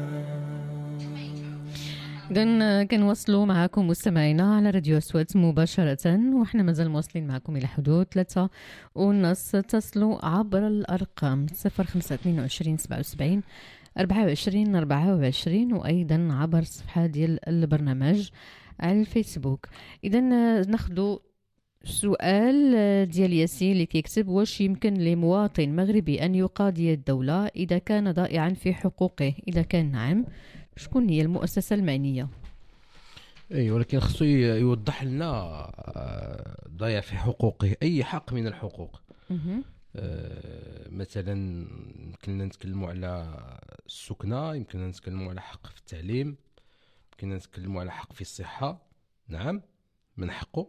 إذن كنواصلوا معكم مستمعينا على راديو أصوات مباشرة، وإحنا مازال مواصلين معكم إلى حدود ثلاثة ونص. تصلوا عبر الأرقام صفر خمسة اثنين وعشرين سبعة وسبعين أربعة وعشرين أربعة وعشرين، وأيضا عبر الصفحة ديال البرنامج على الفيسبوك. إذن ناخذوا سؤال ديال ياسين اللي كيكتب: واش يمكن لمواطن مغربي أن يقاضي الدولة إذا كان ضائعا في حقوقه؟ إذا كان نعم، شكون هي المؤسسة المعنية؟ اي ولكن خصو يوضح لنا ضيع في حقوقه اي حق من الحقوق. آه مثلا يمكننا نتكلموا على السكنة، يمكننا نتكلموا على حق في التعليم، يمكننا نتكلموا على حق في الصحة. نعم، من حقه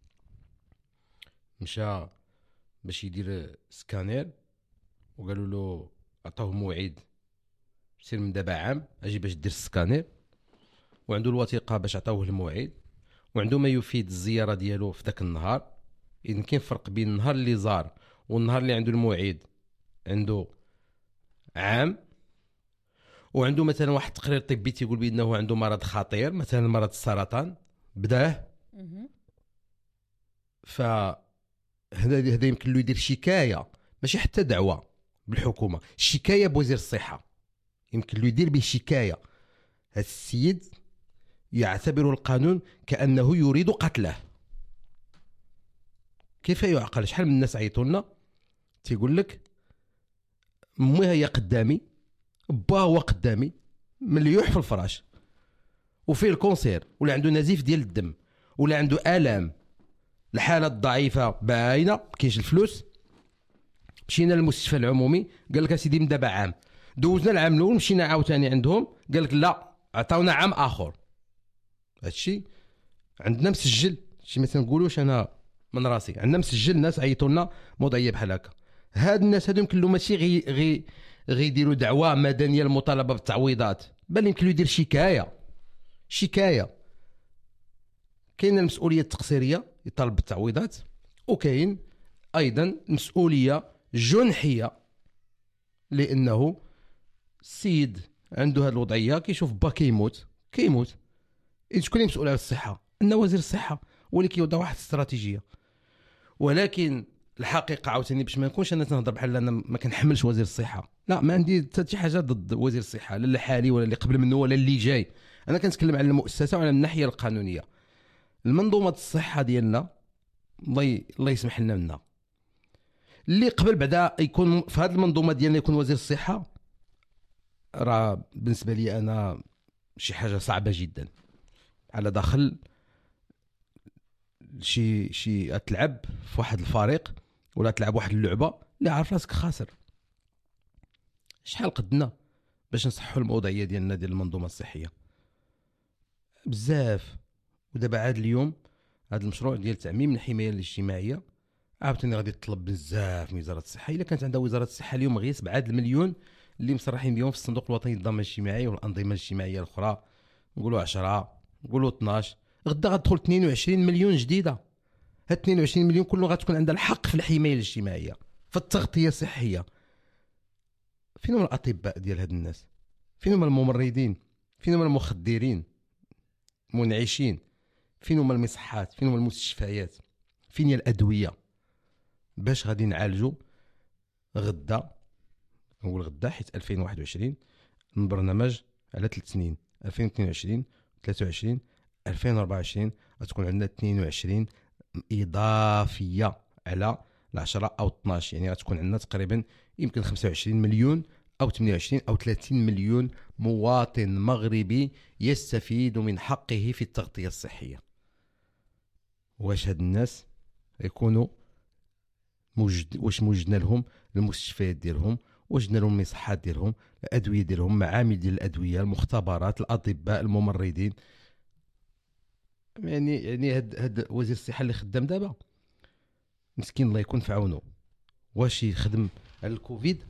مشى باش يدير سكانير وقالوا له عطاوه موعد سير من دابا عام اجي باش دير السكانير، وعنده الوثيقه باش عطاوه الموعد وعنده ما يفيد الزياره ديالو في ذاك النهار. اذا كاين فرق بين النهار اللي زار والنهار اللي عنده الموعد، عنده عام، وعنده مثلا واحد التقرير طبي تيقول بانه عنده مرض خطير مثلا مرض السرطان بداه. فهذا هذا يمكن له يدير شكايه، ماشي حتى دعوه بالحكومه، شكايه بوزير الصحه، يمكن له يدير به شكايه. هذا السيد يعتبر القانون كانه يريد قتله. كيف يعقل؟ شحال من الناس عيطوا لنا تيقول لك امي هي قدامي، با هو قدامي، مليوح في الفراش وفيه الكونسير، ولا عنده نزيف ديال الدم، ولا عنده الام، الحاله الضعيفه باينه، ما كاينش الفلوس. مشينا للمستشفى العمومي قال لك اسيدي من دابا عام، دوزنا العام الاول مشينا عاوتاني عندهم قال لك لا عطاونا عام اخر. هادشي عندنا مسجل، شي ما تنقولوش انا من راسي، عندنا مسجل ناس عيطوا لنا موضوعيه بحال هكا. هاد الناس هادو يمكن له ماشي غي غي غيديروا دعوه مدنيه المطالبه بالتعويضات، بل يمكن له يدير شكايه. شكايه كاين المسؤوليه التقصيريه يطالب بالتعويضات، وكاين ايضا مسؤوليه جنحيه، لانه السيد عنده هذه الوضعيه كيشوف با كيموت كيموت شكون المسؤول على الصحه؟ ان وزير الصحه هو اللي كيوضع واحد الاستراتيجيه. ولكن الحقيقه عاوتاني باش ما نكونش انا تنهضر بحال انا ما كنحملش وزير الصحه، لا ما عندي حتى شي حاجه ضد وزير الصحه، لا الحالي ولا اللي قبل منه ولا اللي جاي. انا كنتكلم على المؤسسه وعلى الناحيه القانونيه. المنظومه الصحه ديالنا الله الله يسمح لنا منها. اللي قبل بعدا يكون في هذه المنظومه ديالنا يكون وزير الصحه، راه بالنسبه لي انا شي حاجه صعبه جدا. على داخل شي شي تلعب في واحد الفريق ولا تلعب واحد اللعبه اللي عارف راسك خاسر. شحال قدنا باش نصحوا الموضوعيه ديالنا ديال المنظومه الصحيه بزاف. ودابا عاد اليوم هذا المشروع ديال تعميم الحمايه الاجتماعيه عاوتاني غادي تطلب بزاف من وزاره الصحه. الا كانت عندها وزاره الصحه اليوم غير سبعة المليون اللي مصرحين بهم في الصندوق الوطني للضمان الاجتماعي والانظمه الاجتماعيه الاخرى، نقولوا عشرة نقولوا اثناش، غدا غتدخل اثنين وعشرين مليون جديده. هاد اثنين وعشرين مليون كله غتكون عندها الحق في الحمايه الاجتماعيه، في التغطيه الصحيه. فين هما الاطباء ديال هاد الناس؟ فين هما الممرضين؟ فين هما المخدرين منعشين؟ فين هما المصحات؟ فين هما المستشفيات؟ فين هي الادويه؟ باش غادي نعالجوا غدا، نقول غدا حيت ألفين وواحد وعشرين من برنامج على ثلاث سنين، ألفين واثنين وعشرين ثلاثة وعشرين ألفين وأربعة وعشرين غتكون عندنا اثنين وعشرين اضافيه على العشرة او اثناش، يعني غتكون عندنا تقريبا يمكن خمسة وعشرين مليون او ثمانية وعشرين او ثلاثين مليون مواطن مغربي يستفيد من حقه في التغطيه الصحيه. واش هاد الناس يكونوا موجد، واش موجدنا لهم المستشفيات ديالهم، وجدنا لهم المصحات ديالهم، الادويه ديالهم، معامل ديال الادويه، المختبرات، الاطباء، الممرضين. يعني يعني هاد هاد وزير الصحه اللي خدام دابا مسكين الله يكون في عونه. واش يخدم على الكوفيد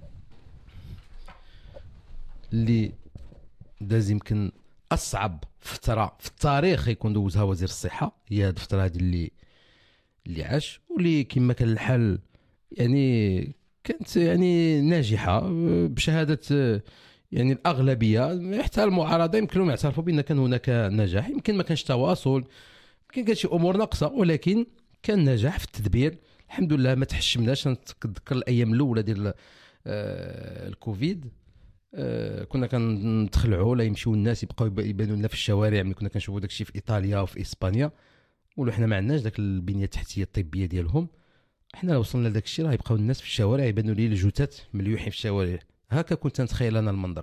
اللي داز يمكن اصعب فتره في التاريخ يكون دوزها وزير الصحه، هي هاد الفتره هذه اللي اللي عاش، واللي كما كان الحال يعني كانت يعني ناجحه بشهاده يعني الاغلبيه، حتى المعارضه يمكن لهم يعترفوا بان كان هناك نجاح. يمكن ما كانش تواصل، يمكن كان شي امور ناقصه، ولكن كان نجاح في التدبير الحمد لله. ما تحشمناش. نتذكر الايام الاولى ديال آه الكوفيد، آه كنا كندخلعوا ولا يمشيو الناس يبقاو يبانوا لنا في الشوارع. ملي كنا كنشوفوا داكشي في ايطاليا وفي اسبانيا، ولو حنا ما عندناش داك البنيه التحتيه الطبيه ديالهم، حنا لو وصلنا لداك الشيء راه يبقاو الناس في الشوارع يبانوا لي الجثث مليوحين في الشوارع. هكا كنت نتخيل انا المنظر.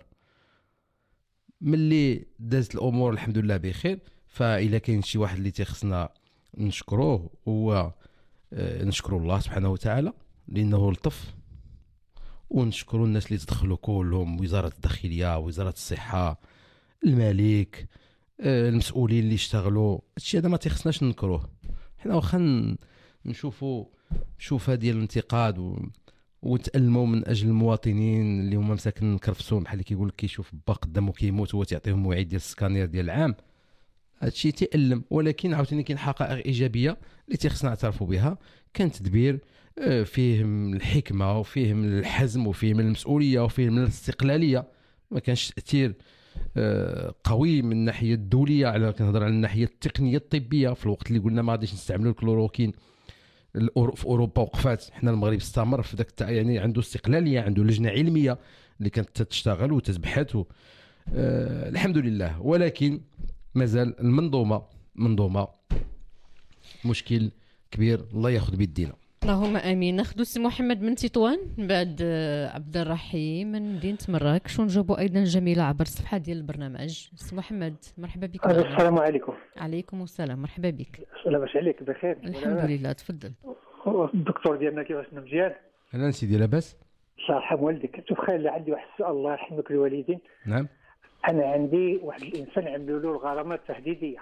ملي دازت الامور الحمد لله بخير، فإلا كاين شي واحد اللي تيخصنا نشكروه هو آه نشكر الله سبحانه وتعالى لانه لطف، ونشكروا الناس اللي تدخلوا كلهم، وزاره الداخليه، وزاره الصحه، الملك، آه المسؤولين اللي اشتغلوا. هادشي هذا ما تيخصناش ننكروه. حنا واخا نشوفوا شوفه ديال الانتقاد و... وتألموا من اجل المواطنين اللي هما مساكن مكرفسون بحال اللي كيقول لك كيشوف با قدامه كيموت هو تعطيهم موعد ديال السكانير ديال العام. هادشي تألم، ولكن عاوتاني كاين حقائق ايجابيه اللي تيخصنا نعترفوا بها. كان تدبير فيه من الحكمه وفيه من الحزم وفيه من المسؤوليه وفيه من الاستقلاليه. ما كانش تاثير قوي من الناحيه الدوليه، على كنهضر على الناحيه التقنيه الطبيه في الوقت اللي قلنا ما غاديش نستعملوا الكلوروكين. في اوروبا وقفات، حنا المغرب استمر في ذاك يعني عنده استقلاليه، عنده لجنه علميه اللي كانت تشتغل وتبحث و... آه الحمد لله. ولكن مازال المنظومه منظومه مشكل كبير، الله ياخذ بيدينا. اللهم امين. ناخذ سي محمد من تطوان، بعد عبد الرحيم من مدينه مراكش، ونجاوبوا ايضا جميله عبر الصفحه ديال البرنامج. سي محمد مرحبا بك. السلام عليكم. عليكم السلام، مرحبا بك. لاباس عليك؟ بخير الحمد لله، تفضل. الدكتور ديالنا كيفاش مزيان؟ اهلا سيدي، لاباس؟ الله يرحم والديك. شوف خير، عندي واحد السؤال، الله يرحمك الوالدين. نعم. انا عندي واحد الانسان عملوا له الغرامات التهديديه،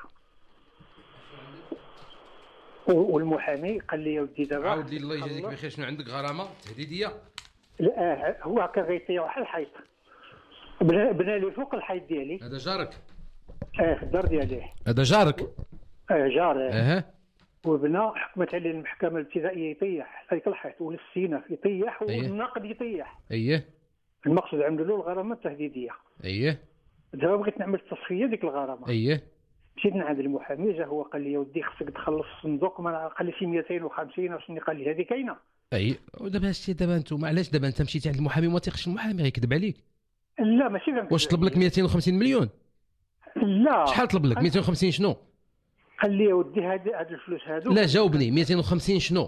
والمحامي قال لي يا ودي دابا عاود لي الله يجازيك بخير، شنو عندك غرامه تهديديه؟ لا هو كان غيطيح على الحيط، بنا, بنا لي فوق الحيط ديالي. هذا جارك؟ اه في الدار ديالي. هذا جارك؟ اه جار. اه وبنا حكمت عليه المحكمه الابتدائيه يطيح هذيك الحيط، والسينه يطيح، والناقد يطيح. اييه. المقصود عملوا له الغرامه التهديديه. اييه. دابا بغيت نعمل التصفيه ديك الغرامه. اييه. مشيت نعاد المحامي، جا هو قال لي يا ودي خصك تخلص الصندوق، ما قال لي شي مئتين وخمسين او شنو، قال لي هذه كاينه. اي ودابا هادشي دابا انتم علاش دابا انت مشيتي عند المحامي وما تيقش المحامي غيكذب عليك؟ لا ماشي فهمت. واش طلب لك مئتين وخمسين مليون؟ لا. شحال طلب لك؟ مئتين وخمسين شنو؟ قال لي يا ودي هاد هاد الفلوس هادو. لا جاوبني، مئتين وخمسين شنو؟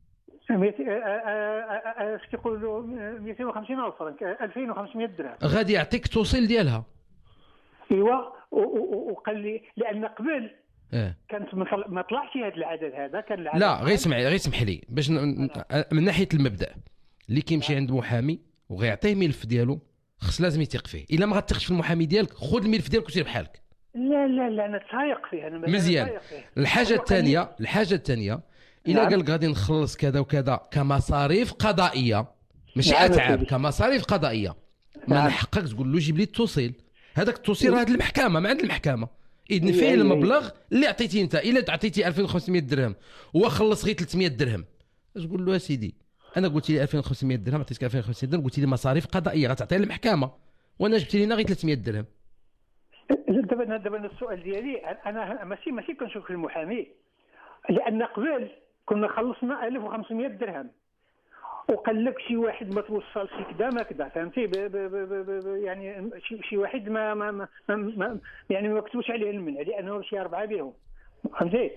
اش كيقولوا مئتين وخمسين الف فرنك، ألفين وخمسمائة درهم. غادي يعطيك التوصيل ديالها. ايوا، وقال لي لان قبل اه كانت ما طلعش هذا العدد، هذا كان العدد. لا غير سمع غير سمح لي باش ن... من ناحيه المبدا اللي كيمشي عند محامي وغيعطيه ملف ديالو، خص لازم يثق فيه. الا ما غاتثقش في المحامي ديالك، خذ الملف ديالك وسير بحالك. لا لا لا انا تايق فيه انا مزيان. الحاجه الثانيه الحاجه الثانيه الا قال لك غادي نخلص كذا وكذا كمصاريف قضائيه، ماشي اتعاب، كمصاريف قضائيه، ما من حقك تقول له جيب لي التوصيل. هذاك التوصيل هذه المحكمه، ما عند المحكمه اذن فيه المبلغ اللي عطيتيه انت. الا عطيتي ألفين وخمسمائة درهم وخلص غير ثلاثمائة درهم، تقول له سيدي انا قلت لي ألفين وخمسمائة درهم، عطيتك ألفين وخمسمائة درهم، قلت لي مصاريف قضائيه غتعطيها للمحكمه، وانا جبت لي غير ثلاثمائة درهم. دابا دابا السؤال ديالي انا ماشي ماشي كنشوف في المحامي، لان قبل كنا خلصنا ألف وخمسمائة درهم، وقال لك شي واحد ما توصلش كذا ما كذا، فهمتي؟ يعني شي شي واحد ما ما, ما, ما يعني ما كتبوش عليه المنع لانه شي اربعه بهم، فهمتي؟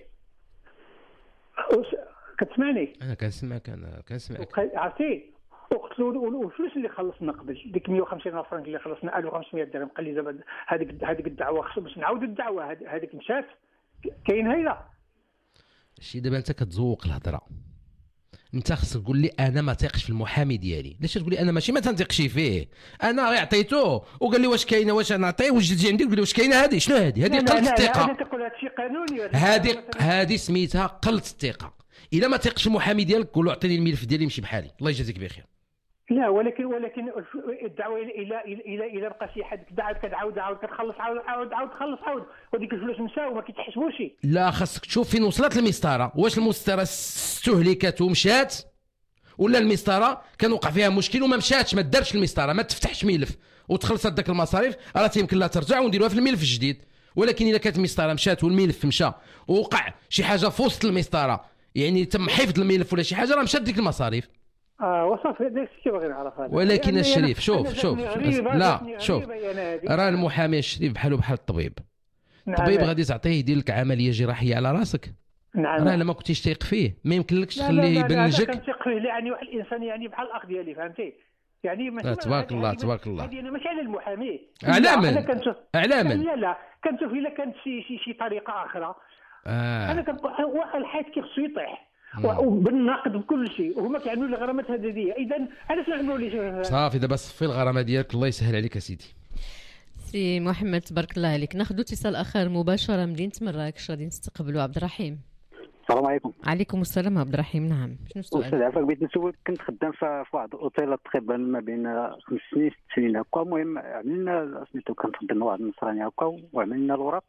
كتسمعني؟ انا كنسمعك، انا كنسمعك. عرفتي؟ وقلت له والفلوس اللي خلصنا قبل ديك مئة وخمسين ألف فرنك اللي خلصنا ألف وخمسمائة درهم، قال لي دابا هذيك هذيك الدعوه خصو باش نعاودوا الدعوه هذيك مشات، كاين هيدا. شي دابا انت كتزوق الهضره، انت خصك تقول لي انا ما تيقش في المحامي ديالي. علاش تقول لي انا ماشي ما تنثقش فيه؟ انا غير عطيته وقال لي واش كاينه، واش نعطيه، واش تجي عندي تقول لي واش كاينه هذه، شنو هذه؟ هذه قلت الثقه. انا تقول هذا شيء قانوني، هذه هذه سميتها قلت الثقه. الا ما تيقش المحامي ديالك قول له اعطيني الملف ديالي نمشي بحالي، الله يجازيك بخير. لا ولكن ولكن الدعوه الى الى الى بقى شي حد كدعت كتعاود عاود كتخلص عاود عاود عاود تخلص عاود، وديك الفلوس مشاو ما كيتحسبوش. لا خاصك تشوف فين وصلت المسطره، واش المسطره استهلكت ومشات، ولا المسطره كان وقع فيها مشكل وما مشاتش، ما دارش المسطره، ما تفتحش ملف وتخلصت داك المصاريف، راه يمكن لها ترجع ونديروها في الملف الجديد. ولكن الا كانت المسطره مشات والملف مشى ووقع شي حاجه في وسط المسطره، يعني تم حفظ الملف ولا شي حاجه، راه مشات ديك المصاريف. اه وصافي داك الشيء باغي نعرف هذا. ولكن يعني الشريف شوف شوف لا شوف، راه المحامي الشريف بحاله بحال الطبيب. الطبيب نعم. غادي تعطيه يدير لك عمليه جراحيه على راسك، نعم. راه لما كنتيش تيق فيه ما يمكنلكش تخليه يبنجك. لا كنتيق فيه، يعني واحد الانسان يعني بحال الاخ ديالي، فهمتي؟ يعني ماشي تبارك الله تبارك الله. هذه انا ماشي على المحامي، على من؟ على من؟ لا لا كنشوف الا كانت شي شي شي طريقه اخرى. آه. انا كنقول الحيط كيخصو يطيح وبالنقد بكل شيء، وهما كيعملوا لي غرامات هدديه، اذا علاش نعملوا لي صافي؟ دابا صفي الغرامه ديالك، الله يسهل عليك اسيدي. سي محمد تبارك الله عليك. ناخذ اتصال اخر مباشره من مدينه مراكش، غادي نستقبلوا عبد الرحيم. السلام عليكم. عليكم السلام عبد الرحيم. نعم شنو السؤال؟ استاذ عفاك بغيت نسولك، كنت خدام في واحد الاوتيل تقريبا ما بين خمس سنين ست سنين هكا. المهم عملنا سميتو كنت خدام واحد النصراني هكا وعملنا الوراق،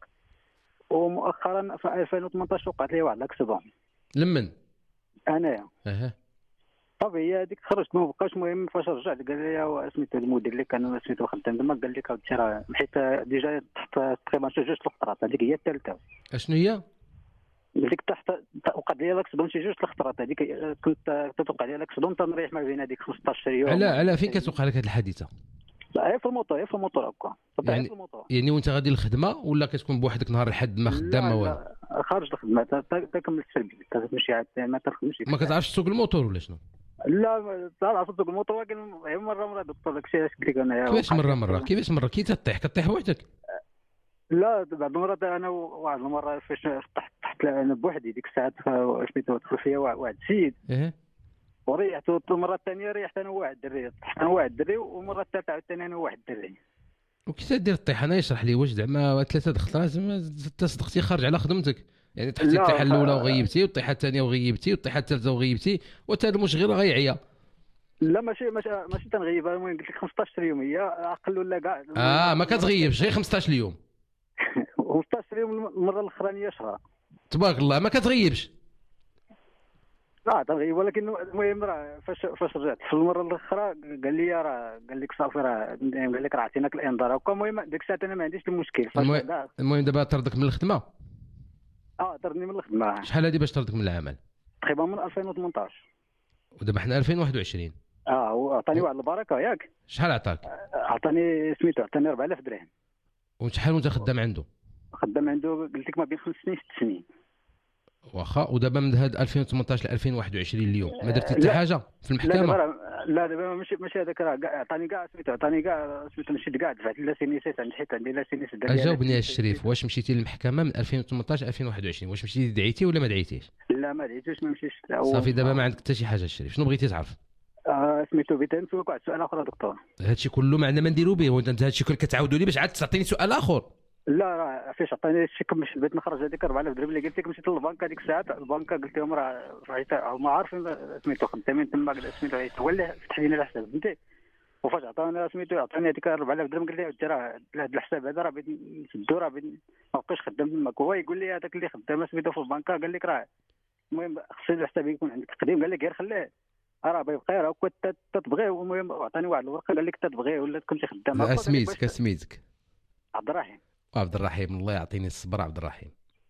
ومؤخرا في ألفين وثمنطاش وقعت لي واحد الاكسيدون. لمن؟ انايا. اها صافي هي هذيك خرجت ما بقاش. المهم فاش رجعت قال لي سميتو المدير اللي كان سميتو خدام تما قال لك هاودشي راه حيت ديجا تحت تقريبا شي جوج الخطرات. هذيك هي الثالثه. اشنو هي؟ ديك تحت وقعت لي الاكسيدون شي جوج الخطرات. هذيك كنت تتوقع لي الاكسيدون تنريح ما بين هذيك خمسطاش يوم. على على فين كتوقع لك هذه الحادثه؟ لا هي في الموطور، هي في الموطور هكا. يعني يعني وانت غادي للخدمه ولا كتكون بوحدك نهار الحد ما خدام ما والو؟ خارج الخدمه تكملت في البيت كتمشي عاد ما تخدمش. ما كتعرفش تسوق الموتور ولا شنو؟ لا تعرف تسوق الموطور ولكن مره مره دكتور داكشي علاش قلت لك انا. كيفاش مره مره كيفاش مره كي تطيح كطيح وحدك؟ لا بعض المرات انا واحد المره فاش طحت تحت انا بوحدي ديك الساعه سميتو دخل فيا واحد السيد ايه وريحت. المره الثانيه ريحت انا واحد الدري طحت انا واحد الدري والمره الثالثه عاوتاني انا واحد الدري. وكيف تدير الطيح؟ انا يشرح لي واش زعما ثلاثه دخلات زعما تصدقتي خارج على خدمتك يعني طحتي الطيحه الاولى وغيبتي والطيحه الثانيه وغيبتي والطيحه الثالثه وغيبتي وتا المشغل غيعيا. لا ماشي ماشي ماشي تنغيب. المهم قلت لك خمسطاش يوم هي عقل ولا كاع. اه ما كتغيبش غير خمسطاش يوم. خمسطاش يوم المره الاخرانيه شهر. تبارك الله ما كتغيبش. لا تنغيب ولكن المهم راه فاش فاش رجعت في المره الاخرى قال لي راه قال لك صافي راه قال لك راه عطيناك الانذار هكا. المهم ديك الساعه انا ما عنديش المشكل. المهم دابا طردك من الخدمه؟ اه طردني من الخدمه. شحال هذه باش طردك من العمل؟ تقريبا من ألفين وثمنطاش. ودابا حنا ألفين وواحد وعشرين. اه وعطاني واحد البركه ياك. شحال عطاك؟ عطاني سميتو عطاني أربعة آلاف درهم. وشحال وانت خدام عنده؟ خدام عنده قلت لك ما بين خمس سنين ست سنين. واخا ودابا من هاد ألفين وثمنطاش ل ألفين وواحد وعشرين اليوم ما درتي حتى حاجه في المحكمه؟ لا لا دابا ماشي ماشي هذاك راه عطاني كاع سميتو عطاني كاع سميتو مشيت كاع دفعت لا سينيسيت عندي حيت عندي لا سينيسيت. جاوبني الشريف، واش مشيتي للمحكمه من ألفين وثمنطاش ألفين وواحد وعشرين؟ واش مشيتي دعيتي ولا ما دعيتيش؟ لا ما دعيتوش ما مشيتش. صافي دابا ما عندك حتى شي حاجه الشريف. شنو بغيتي تعرف؟ آه سميتو بغيت نسولك واحد السؤال اخر دكتور. هادشي كله ما عندنا ما نديرو به. وانت هادشي كله كتعاودوا لي باش عاد تعطيني سؤال اخر. لا راه فاش عطاني هادشي مشيت بغيت نخرج هذيك أربعة آلاف درهم اللي قلت لك. مشيت للبنكه ديك الساعه البنكه قلت لهم راه هما عارفين سميتو خدامين تما سميتو هو اللي فتح لينا الحساب فهمتي. وفاش عطانا سميتو عطاني هذيك أربعة آلاف درهم قال لي راه هذا الحساب هذا راه بغيت نسدو راه بغيت ما بقاش خدام تماك. هو يقول لي هذاك اللي خدام سميتو في البنكه قال لك راه المهم خص الحساب يكون عندك تقديم. قال لك غير خليه راه بيبقى راه كنت تتبغيه. المهم عطاني واحد الورقه قال لك تتبغيه ولا كنتي خدام. سميتك سميتك عبد الرحيم. عبد الرحيم الله يعطيني الصبر. عبد الرحيم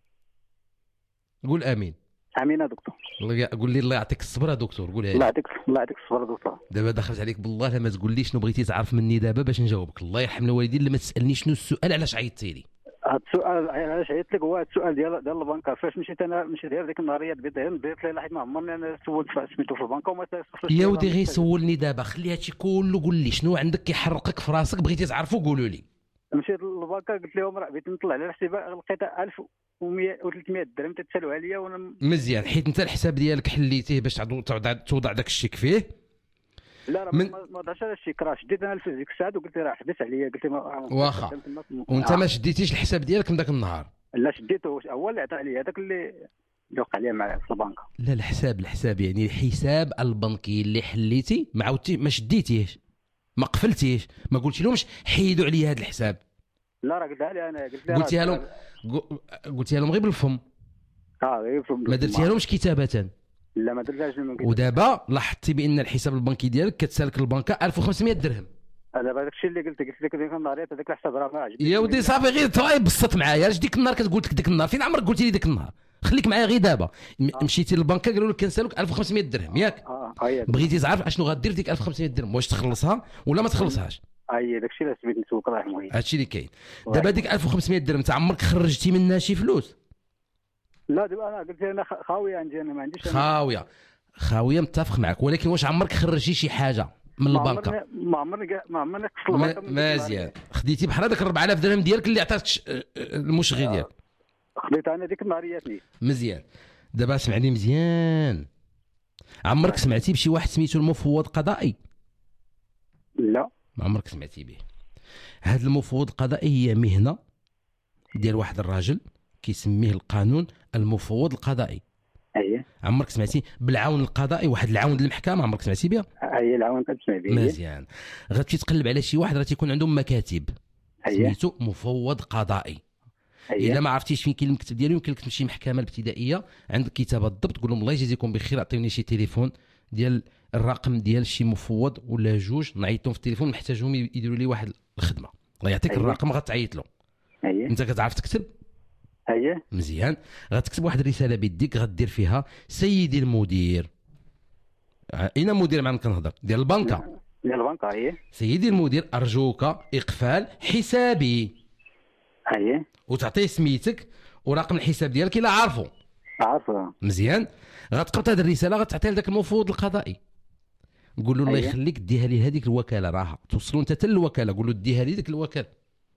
قول امين. امين يا دكتور. قول لي الله يعطيك الصبر يا دكتور. قولها لي. الله يعطيك الله يعطيك الصبر يا دكتور. دابا دخلت عليك بالله لما تقول لي شنو بغيتي تعرف مني دابا باش نجاوبك. الله يرحم الوالدين لما تسالني شنو السؤال علاش عيطتي لي. هذا السؤال علاش عيطت لك هو السؤال ديال ديال البنكه. فاش مشيت انا مشيت غير ديك النهاريه بيض بيض لي حيت ما عمرني انا سولت سميتو في البنكه وما تسولتش. يا ودي غير سولني دابا خلي هادشي كله. قول لي شنو عندك كيحرقك في راسك بغيتي تعرفوا قولوا لي. مشيت للبنكه قلت لهم راه بغيت نطلع على الحساب لقيتها ألف ومية وثلاثمية درهم تتسالوا عليا وانا مزيان حيت انت الحساب ديالك حليتيه باش توضع داك الشيك فيه. لا راه من... ما ضاعش على الشيك. راه شديت انا الفلوس ديك الساعه وقلت راه حبس عليا. قلت له واخا وانت ما شديتيش الحساب ديالك من ذاك النهار؟ لا شديته هو اللي عطى لي هذاك اللي اللي وقع لي معايا في البنكه. لا الحساب الحساب يعني الحساب البنكي اللي حليتي ما عاودتي ما شديتيهش ما قفلتيهش ما قلتي لهمش حيدوا عليا هذا الحساب؟ لا راه قلتها لي انا. قلت قلتيها لهم قلتيها لهم غير بالفم؟ اه غير بالفم. ما درتيها لهمش كتابه؟ لا ما درتهاش. ودابا لاحظتي بان الحساب البنكي ديالك كتسالك البنكه ألف وخمسمية درهم. دابا داك الشيء اللي قلت قلت لك ديك النهار هذاك الحساب راه ما عجبني. يا ودي صافي غير تراي بسط معايا. اش ديك النهار كتقول لك ديك النهار؟ فين عمرك قلتي لي ديك النهار؟ خليك معايا غير دابا. آه. مشيتي للبنكه قالوا لك كنسالوك ألف وخمسمية درهم ياك؟ اه اه بغيتي تعرف اشنو غدير ديك ألف وخمسمية درهم؟ واش تخلصها ولا ما تخلصهاش؟ اي داك الشيء اللي بغيت نسولك راه مهم. هادشي اللي كاين. دابا ديك ألف وخمسمية درهم انت عمرك خرجتي منها شي فلوس؟ لا دابا انا قلت انا خاويه عندي انا ما عنديش. خاويه خاويه متفق معك ولكن واش عمرك خرجتي شي حاجه من البنكه؟ ما عمرني ما عمرني قصت البنكه. مزيان خديتي بحال هذاك أربعة آلاف درهم ديالك اللي عطاك المشغل ديالك. خديتها انا ديك النهارياتني. مزيان دابا سمعني مزيان. عمرك سمعتي بشي واحد سميتو المفوض قضائي؟ لا ما عمرك سمعتي به. هذا المفوض القضائي هي مهنه ديال واحد الراجل كيسميه القانون المفوض القضائي. اييه عمرك سمعتي بالعون القضائي واحد العون المحكمه؟ عمرك سمعتي بها؟ اييه العون كنسمع به. مزيان. غتمشي تقلب على شي واحد راه تيكون عندهم مكاتب سميتو مفوض قضائي. أيه. الا ما عرفتيش فين كاين المكتب ديالو يمكن لك تمشي المحكمه الابتدائيه عند الكتابه الضبط تقول لهم الله يجازيكم بخير عطيوني شي تليفون ديال الرقم ديال شي مفوض ولا جوج نعيط لهم في التليفون محتاجهم يديروا لي واحد الخدمه. الله يعطيك أيه. الرقم غتعيط له. أيه. انت كتعرف تكتب؟ اييه مزيان. غتكتب واحد الرساله بيديك غدير فيها سيدي المدير. اين مدير معنا كنهضر ديال البنكه ديال البنكه. اييه سيدي المدير ارجوك اقفال حسابي. اييه وتعطيه سميتك ورقم الحساب ديالك الا عارفو. عارفه. مزيان. غتقبط هذه الرساله غتعطيها لذاك المفوض القضائي قول له الله أيه. يخليك ديها لي هذيك الوكاله راها توصلوا انت حتى للوكاله قول له ديها لي ديك الوكاله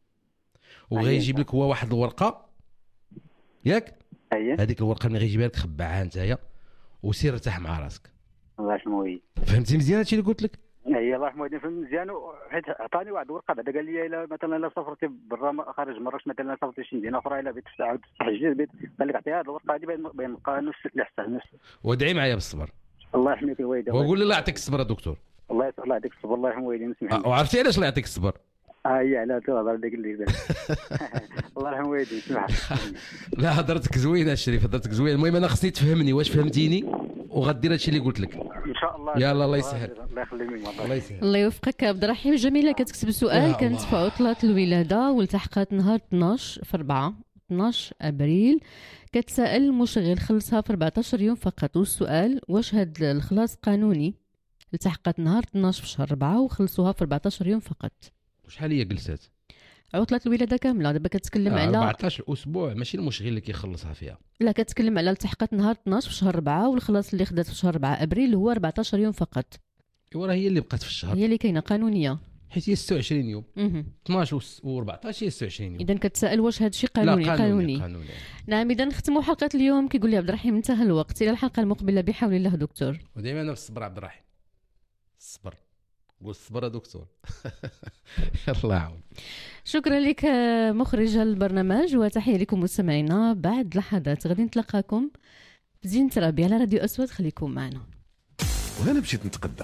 وغيجيب أيه. لك هو واحد الورقه ياك. اييه هذيك الورقه ملي غيجيبها لك خبعها نتايا وسير ارتاح مع راسك. الله يرحمه. فهمتي مزيان هادشي اللي قلت لك؟ اي الله يرحمه فهم مزيان. حيت عطاني واحد الورقه بعدا قال لي الا مثلا الا سافرتي برا خارج مراكش مثلا سافرتي شي مدينه اخرى الا بغيتي تعاود تسجل بيت قال لك عطيها هذه الورقه هذه بين القانون الاحسان نفس. وادعي معايا بالصبر. الله يحميك الوالده. وقول لي الله يعطيك الصبر يا دكتور. الله الله يعطيك الصبر. الله يرحمه والدي نسمع. أه وعرفتي علاش الله يعطيك الصبر؟ اه هي على تهضر ديك اللي الله يرحم والدي نسمع. لا هضرتك زوينه الشريف هضرتك زوينه. المهم انا خصني تفهمني واش فهمتيني وغدير هادشي اللي قلت لك ان شاء الله. يلا الله يسهل. الله يخليك الله يسهل. الله يوفقك عبد الرحيم. جميله كتكتب سؤال كانت في عطله الولاده والتحقت نهار اثناش في أربعة اثناش ابريل. كتسائل المشغل خلصها في أربعطاش يوم فقط. والسؤال واش هاد الخلاص قانوني؟ التحقت نهار اثناش في شهر أربعة وخلصوها في أربعطاش يوم فقط. شحال هي جلسات؟ عطله الولاده كامله. دابا كتكلم آه على أربعطاش اسبوع ماشي المشغل اللي كيخلصها فيها. لا كتكلم على التحقت نهار اثناش في شهر أربعة والخلاص اللي خدات في شهر أربعة ابريل هو أربعطاش يوم فقط. ايوا راه هي اللي بقات في الشهر هي اللي كاينه قانونيه حيت هي ستة وعشرين يوم. اها اثناش و أربعطاش هي ستة وعشرين يوم. اذا كتسائل واش هذا الشيء قانوني؟ لا قانوني, قانوني. قانوني. نعم. اذا نختموا حلقه اليوم. كيقول لي عبد الرحيم انتهى الوقت. الى الحلقه المقبله بحول الله دكتور. ودائما انا في الصبر عبد الرحيم. الصبر قول الصبر يا دكتور. الله يعاون. شكرا لك مخرج البرنامج وتحيه لكم مستمعينا. بعد لحظات غادي نتلقاكم بزينة ربيع على راديو اسود. خليكم معنا. وانا مشيت نتقدى